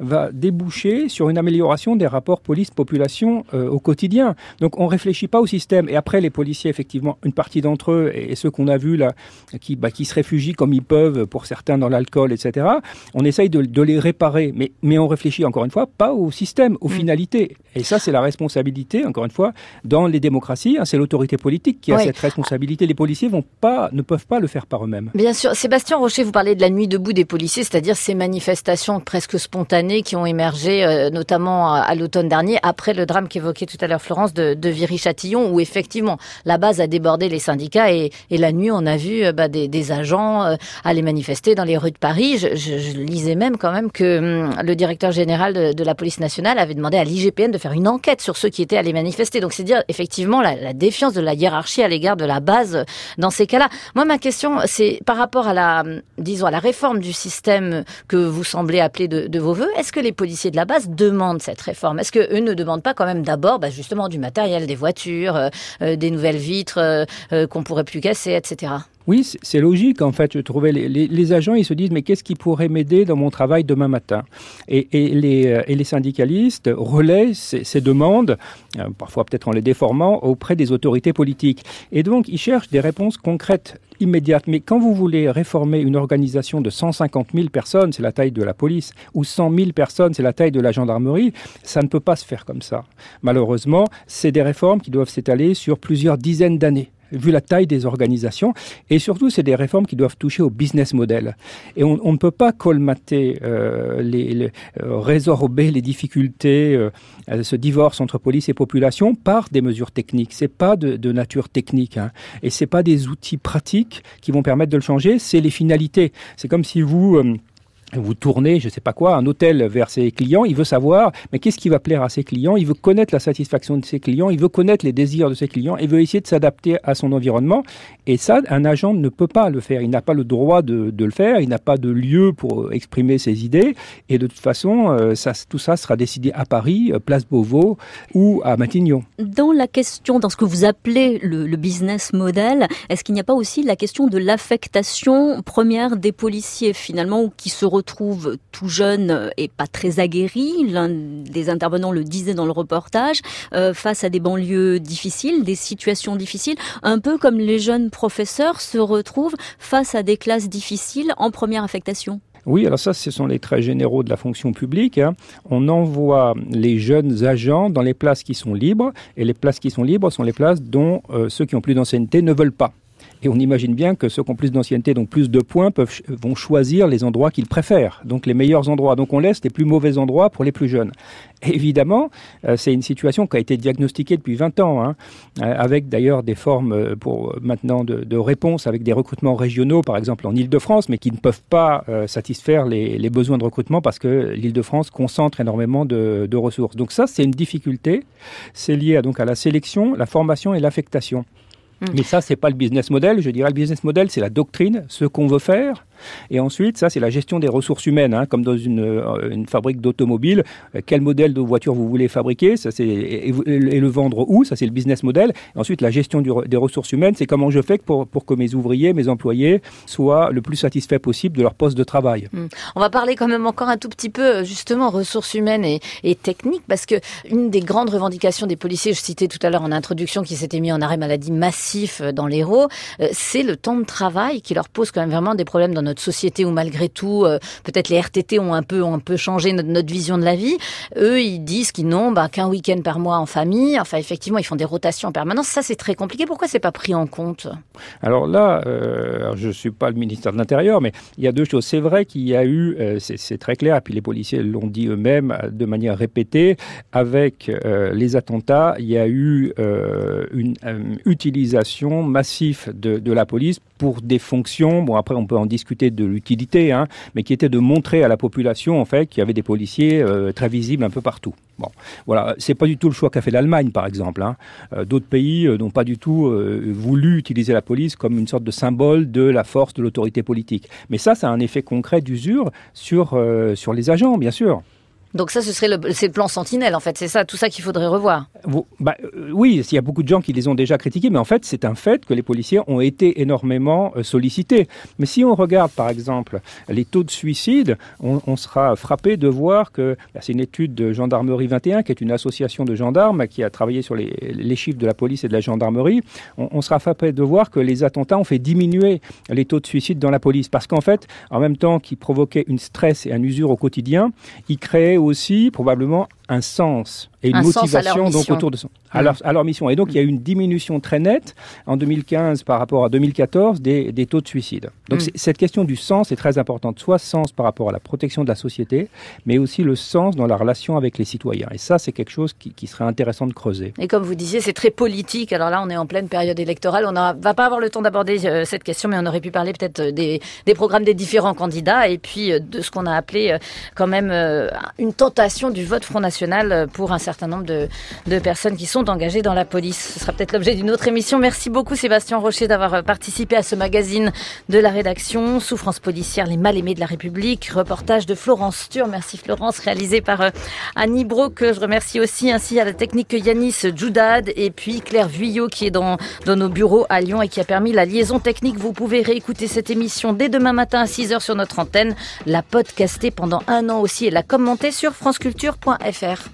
[SPEAKER 15] va déboucher sur une amélioration des rapports police-population euh, au quotidien. Donc on ne réfléchit pas au système. Et après, les policiers, effectivement, une partie d'entre eux, et ceux qu'on a vus là, qui, bah, qui se réfugient comme ils peuvent, pour certains dans l'alcool, et cetera, on essaye de, de les réparer. Mais, mais on réfléchit, encore une fois, pas au système, aux mmh. finalités. Et ça, c'est la responsabilité, encore une fois, dans les démocraties. Hein, c'est l'autorité politique qui a ouais. cette responsabilité. Les policiers vont pas, ne peuvent pas le faire par eux-mêmes.
[SPEAKER 4] Bien sûr. Sébastien Rocher, vous parlez de la nuit debout des policiers, c'est-à-dire ces manifestations presque spontanées qui ont émergé, euh, notamment à, à l'automne dernier, après le drame qu'évoquait tout à l'heure Florence de, de Viry-Châtillon, où effectivement la base a débordé les syndicats et, et la nuit on a vu euh, bah, des, des agents euh, aller manifester dans les rues de Paris. Je, je, je lisais même quand même que hum, le directeur général de, de la police nationale avait demandé à l'I G P N de faire une enquête sur ceux qui étaient allés manifester. Donc c'est dire effectivement la, la défiance de la hiérarchie à l'égard de la base dans ces cas-là. Moi ma question c'est par rapport à la, disons à la réforme du système que vous semblez appeler de, de vos voeux. Est-ce que les policiers de la base demandent cette réforme? Est-ce que eux ne demandent pas quand même d'abord bah, justement du matériel, des voitures, euh, euh, des nouvelles vitres euh, euh, qu'on pourrait plus casser, et cetera.
[SPEAKER 15] Oui, c'est logique en fait. Je trouvais les, les, les agents, ils se disent mais qu'est-ce qui pourrait m'aider dans mon travail demain matin? Et, et, les, et les syndicalistes relaient ces, ces demandes, euh, parfois peut-être en les déformant, auprès des autorités politiques. Et donc ils cherchent des réponses concrètes, immédiates. Mais quand vous voulez réformer une organisation de cent cinquante mille personnes, c'est la taille de la police, ou cent mille personnes, c'est la taille de la gendarmerie, ça ne peut pas se faire comme ça. Malheureusement, c'est des réformes qui doivent s'étaler sur plusieurs dizaines d'années, vu la taille des organisations. Et surtout, c'est des réformes qui doivent toucher au business model. Et on, on ne peut pas colmater, euh, les, les, euh, résorber les difficultés, euh, ce divorce entre police et population par des mesures techniques. C'est pas de, de nature technique, hein. Et c'est pas des outils pratiques qui vont permettre de le changer, c'est les finalités. C'est comme si vous... Euh, Vous tournez, je ne sais pas quoi, un hôtel vers ses clients, il veut savoir, mais qu'est-ce qui va plaire à ses clients? Il veut connaître la satisfaction de ses clients, il veut connaître les désirs de ses clients, il veut essayer de s'adapter à son environnement. Et ça, un agent ne peut pas le faire. Il n'a pas le droit de, de le faire, il n'a pas de lieu pour exprimer ses idées. Et de toute façon, ça, tout ça sera décidé à Paris, place Beauvau ou à Matignon.
[SPEAKER 6] Dans la question, dans ce que vous appelez le, le business model, est-ce qu'il n'y a pas aussi la question de l'affectation première des policiers, finalement, qui se retrouvent retrouve tout jeune et pas très aguerri, l'un des intervenants le disait dans le reportage, euh, face à des banlieues difficiles, des situations difficiles, un peu comme les jeunes professeurs se retrouvent face à des classes difficiles en première affectation.
[SPEAKER 15] Oui, alors ça, ce sont les traits généraux de la fonction publique, hein. On envoie les jeunes agents dans les places qui sont libres, et les places qui sont libres sont les places dont euh, ceux qui ont plus d'ancienneté ne veulent pas. Et on imagine bien que ceux qui ont plus d'ancienneté, donc plus de points, peuvent, vont choisir les endroits qu'ils préfèrent, donc les meilleurs endroits. Donc on laisse les plus mauvais endroits pour les plus jeunes. Et évidemment, euh, c'est une situation qui a été diagnostiquée depuis vingt ans, hein, euh, avec d'ailleurs des formes pour maintenant de, de réponse, avec des recrutements régionaux, par exemple en Île-de-France, mais qui ne peuvent pas euh, satisfaire les, les besoins de recrutement parce que l'Île-de-France concentre énormément de, de ressources. Donc ça, c'est une difficulté. C'est lié à, donc à la sélection, la formation et l'affectation. Mais ça, c'est pas le business model. Je dirais le business model, c'est la doctrine, ce qu'on veut faire. Et ensuite, ça, c'est la gestion des ressources humaines, hein, comme dans une, euh, une fabrique d'automobile. Euh, quel modèle de voiture vous voulez fabriquer, ça, c'est, et, et, et le vendre où, ça, c'est le business model. Et ensuite, la gestion du, des ressources humaines, c'est comment je fais pour, pour que mes ouvriers, mes employés, soient le plus satisfaits possible de leur poste de travail.
[SPEAKER 4] Mmh. On va parler quand même encore un tout petit peu, justement, ressources humaines et, et techniques, parce que une des grandes revendications des policiers, je citais tout à l'heure en introduction, qui s'était mis en arrêt maladie massif dans l'Hérault, euh, c'est le temps de travail qui leur pose quand même vraiment des problèmes dans notre société où malgré tout, euh, peut-être les R T T ont un peu, ont un peu changé notre, notre vision de la vie. Eux, ils disent qu'ils n'ont bah, qu'un week-end par mois en famille. Enfin, effectivement, ils font des rotations en permanence. Ça, c'est très compliqué. Pourquoi c'est pas pris en compte?
[SPEAKER 15] Alors là, euh, alors je ne suis pas le ministère de l'Intérieur, mais il y a deux choses. C'est vrai qu'il y a eu, euh, c'est, c'est très clair, et puis les policiers l'ont dit eux-mêmes de manière répétée, avec euh, les attentats, il y a eu euh, une euh, utilisation massive de, de la police pour des fonctions, bon après on peut en discuter de l'utilité, hein, mais qui était de montrer à la population en fait qu'il y avait des policiers euh, très visibles un peu partout. Bon, voilà, c'est pas du tout le choix qu'a fait l'Allemagne par exemple, hein. Euh, d'autres pays euh, n'ont pas du tout euh, voulu utiliser la police comme une sorte de symbole de la force de l'autorité politique. Mais ça, ça a un effet concret d'usure sur, euh, sur les agents, bien sûr.
[SPEAKER 4] Donc ça, ce serait le, c'est le plan Sentinelle, en fait. C'est ça, tout ça qu'il faudrait revoir.
[SPEAKER 15] Vous, bah, euh, oui, il y a beaucoup de gens qui les ont déjà critiqués, mais en fait, c'est un fait que les policiers ont été énormément euh, sollicités. Mais si on regarde, par exemple, les taux de suicide, on, on sera frappé de voir que, bah, c'est une étude de Gendarmerie vingt et un, qui est une association de gendarmes qui a travaillé sur les, les chiffres de la police et de la gendarmerie. On, on sera frappé de voir que les attentats ont fait diminuer les taux de suicide dans la police. Parce qu'en fait, en même temps qu'ils provoquaient une stress et une usure au quotidien, ils créaient aussi probablement un sens et une
[SPEAKER 4] un
[SPEAKER 15] motivation donc autour de son, à,
[SPEAKER 4] mmh.
[SPEAKER 15] leur, à leur mission. Et donc, mmh. il y a eu une diminution très nette en deux mille quinze par rapport à deux mille quatorze des, des taux de suicide. Donc, mmh. cette question du sens est très importante, soit sens par rapport à la protection de la société, mais aussi le sens dans la relation avec les citoyens. Et ça, c'est quelque chose qui, qui serait intéressant de creuser.
[SPEAKER 4] Et comme vous disiez, c'est très politique. Alors là, on est en pleine période électorale. On ne va pas avoir le temps d'aborder euh, cette question, mais on aurait pu parler peut-être des, des programmes des différents candidats et puis euh, de ce qu'on a appelé euh, quand même euh, une tentation du vote Front National pour un certain nombre de, de personnes qui sont engagées dans la police. Ce sera peut-être l'objet d'une autre émission. Merci beaucoup Sébastien Rocher d'avoir participé à ce magazine de la rédaction. Souffrance policière, les mal-aimés de la République. Reportage de Florence Stur. Merci Florence, réalisé par euh, Annie Bro, que je remercie aussi, ainsi à la technique Yanis Djoudad et puis Claire Vuillot qui est dans, dans nos bureaux à Lyon et qui a permis la liaison technique. Vous pouvez réécouter cette émission dès demain matin à six heures sur notre antenne, la podcaster pendant un an aussi et la commenter sur franceculture point f r.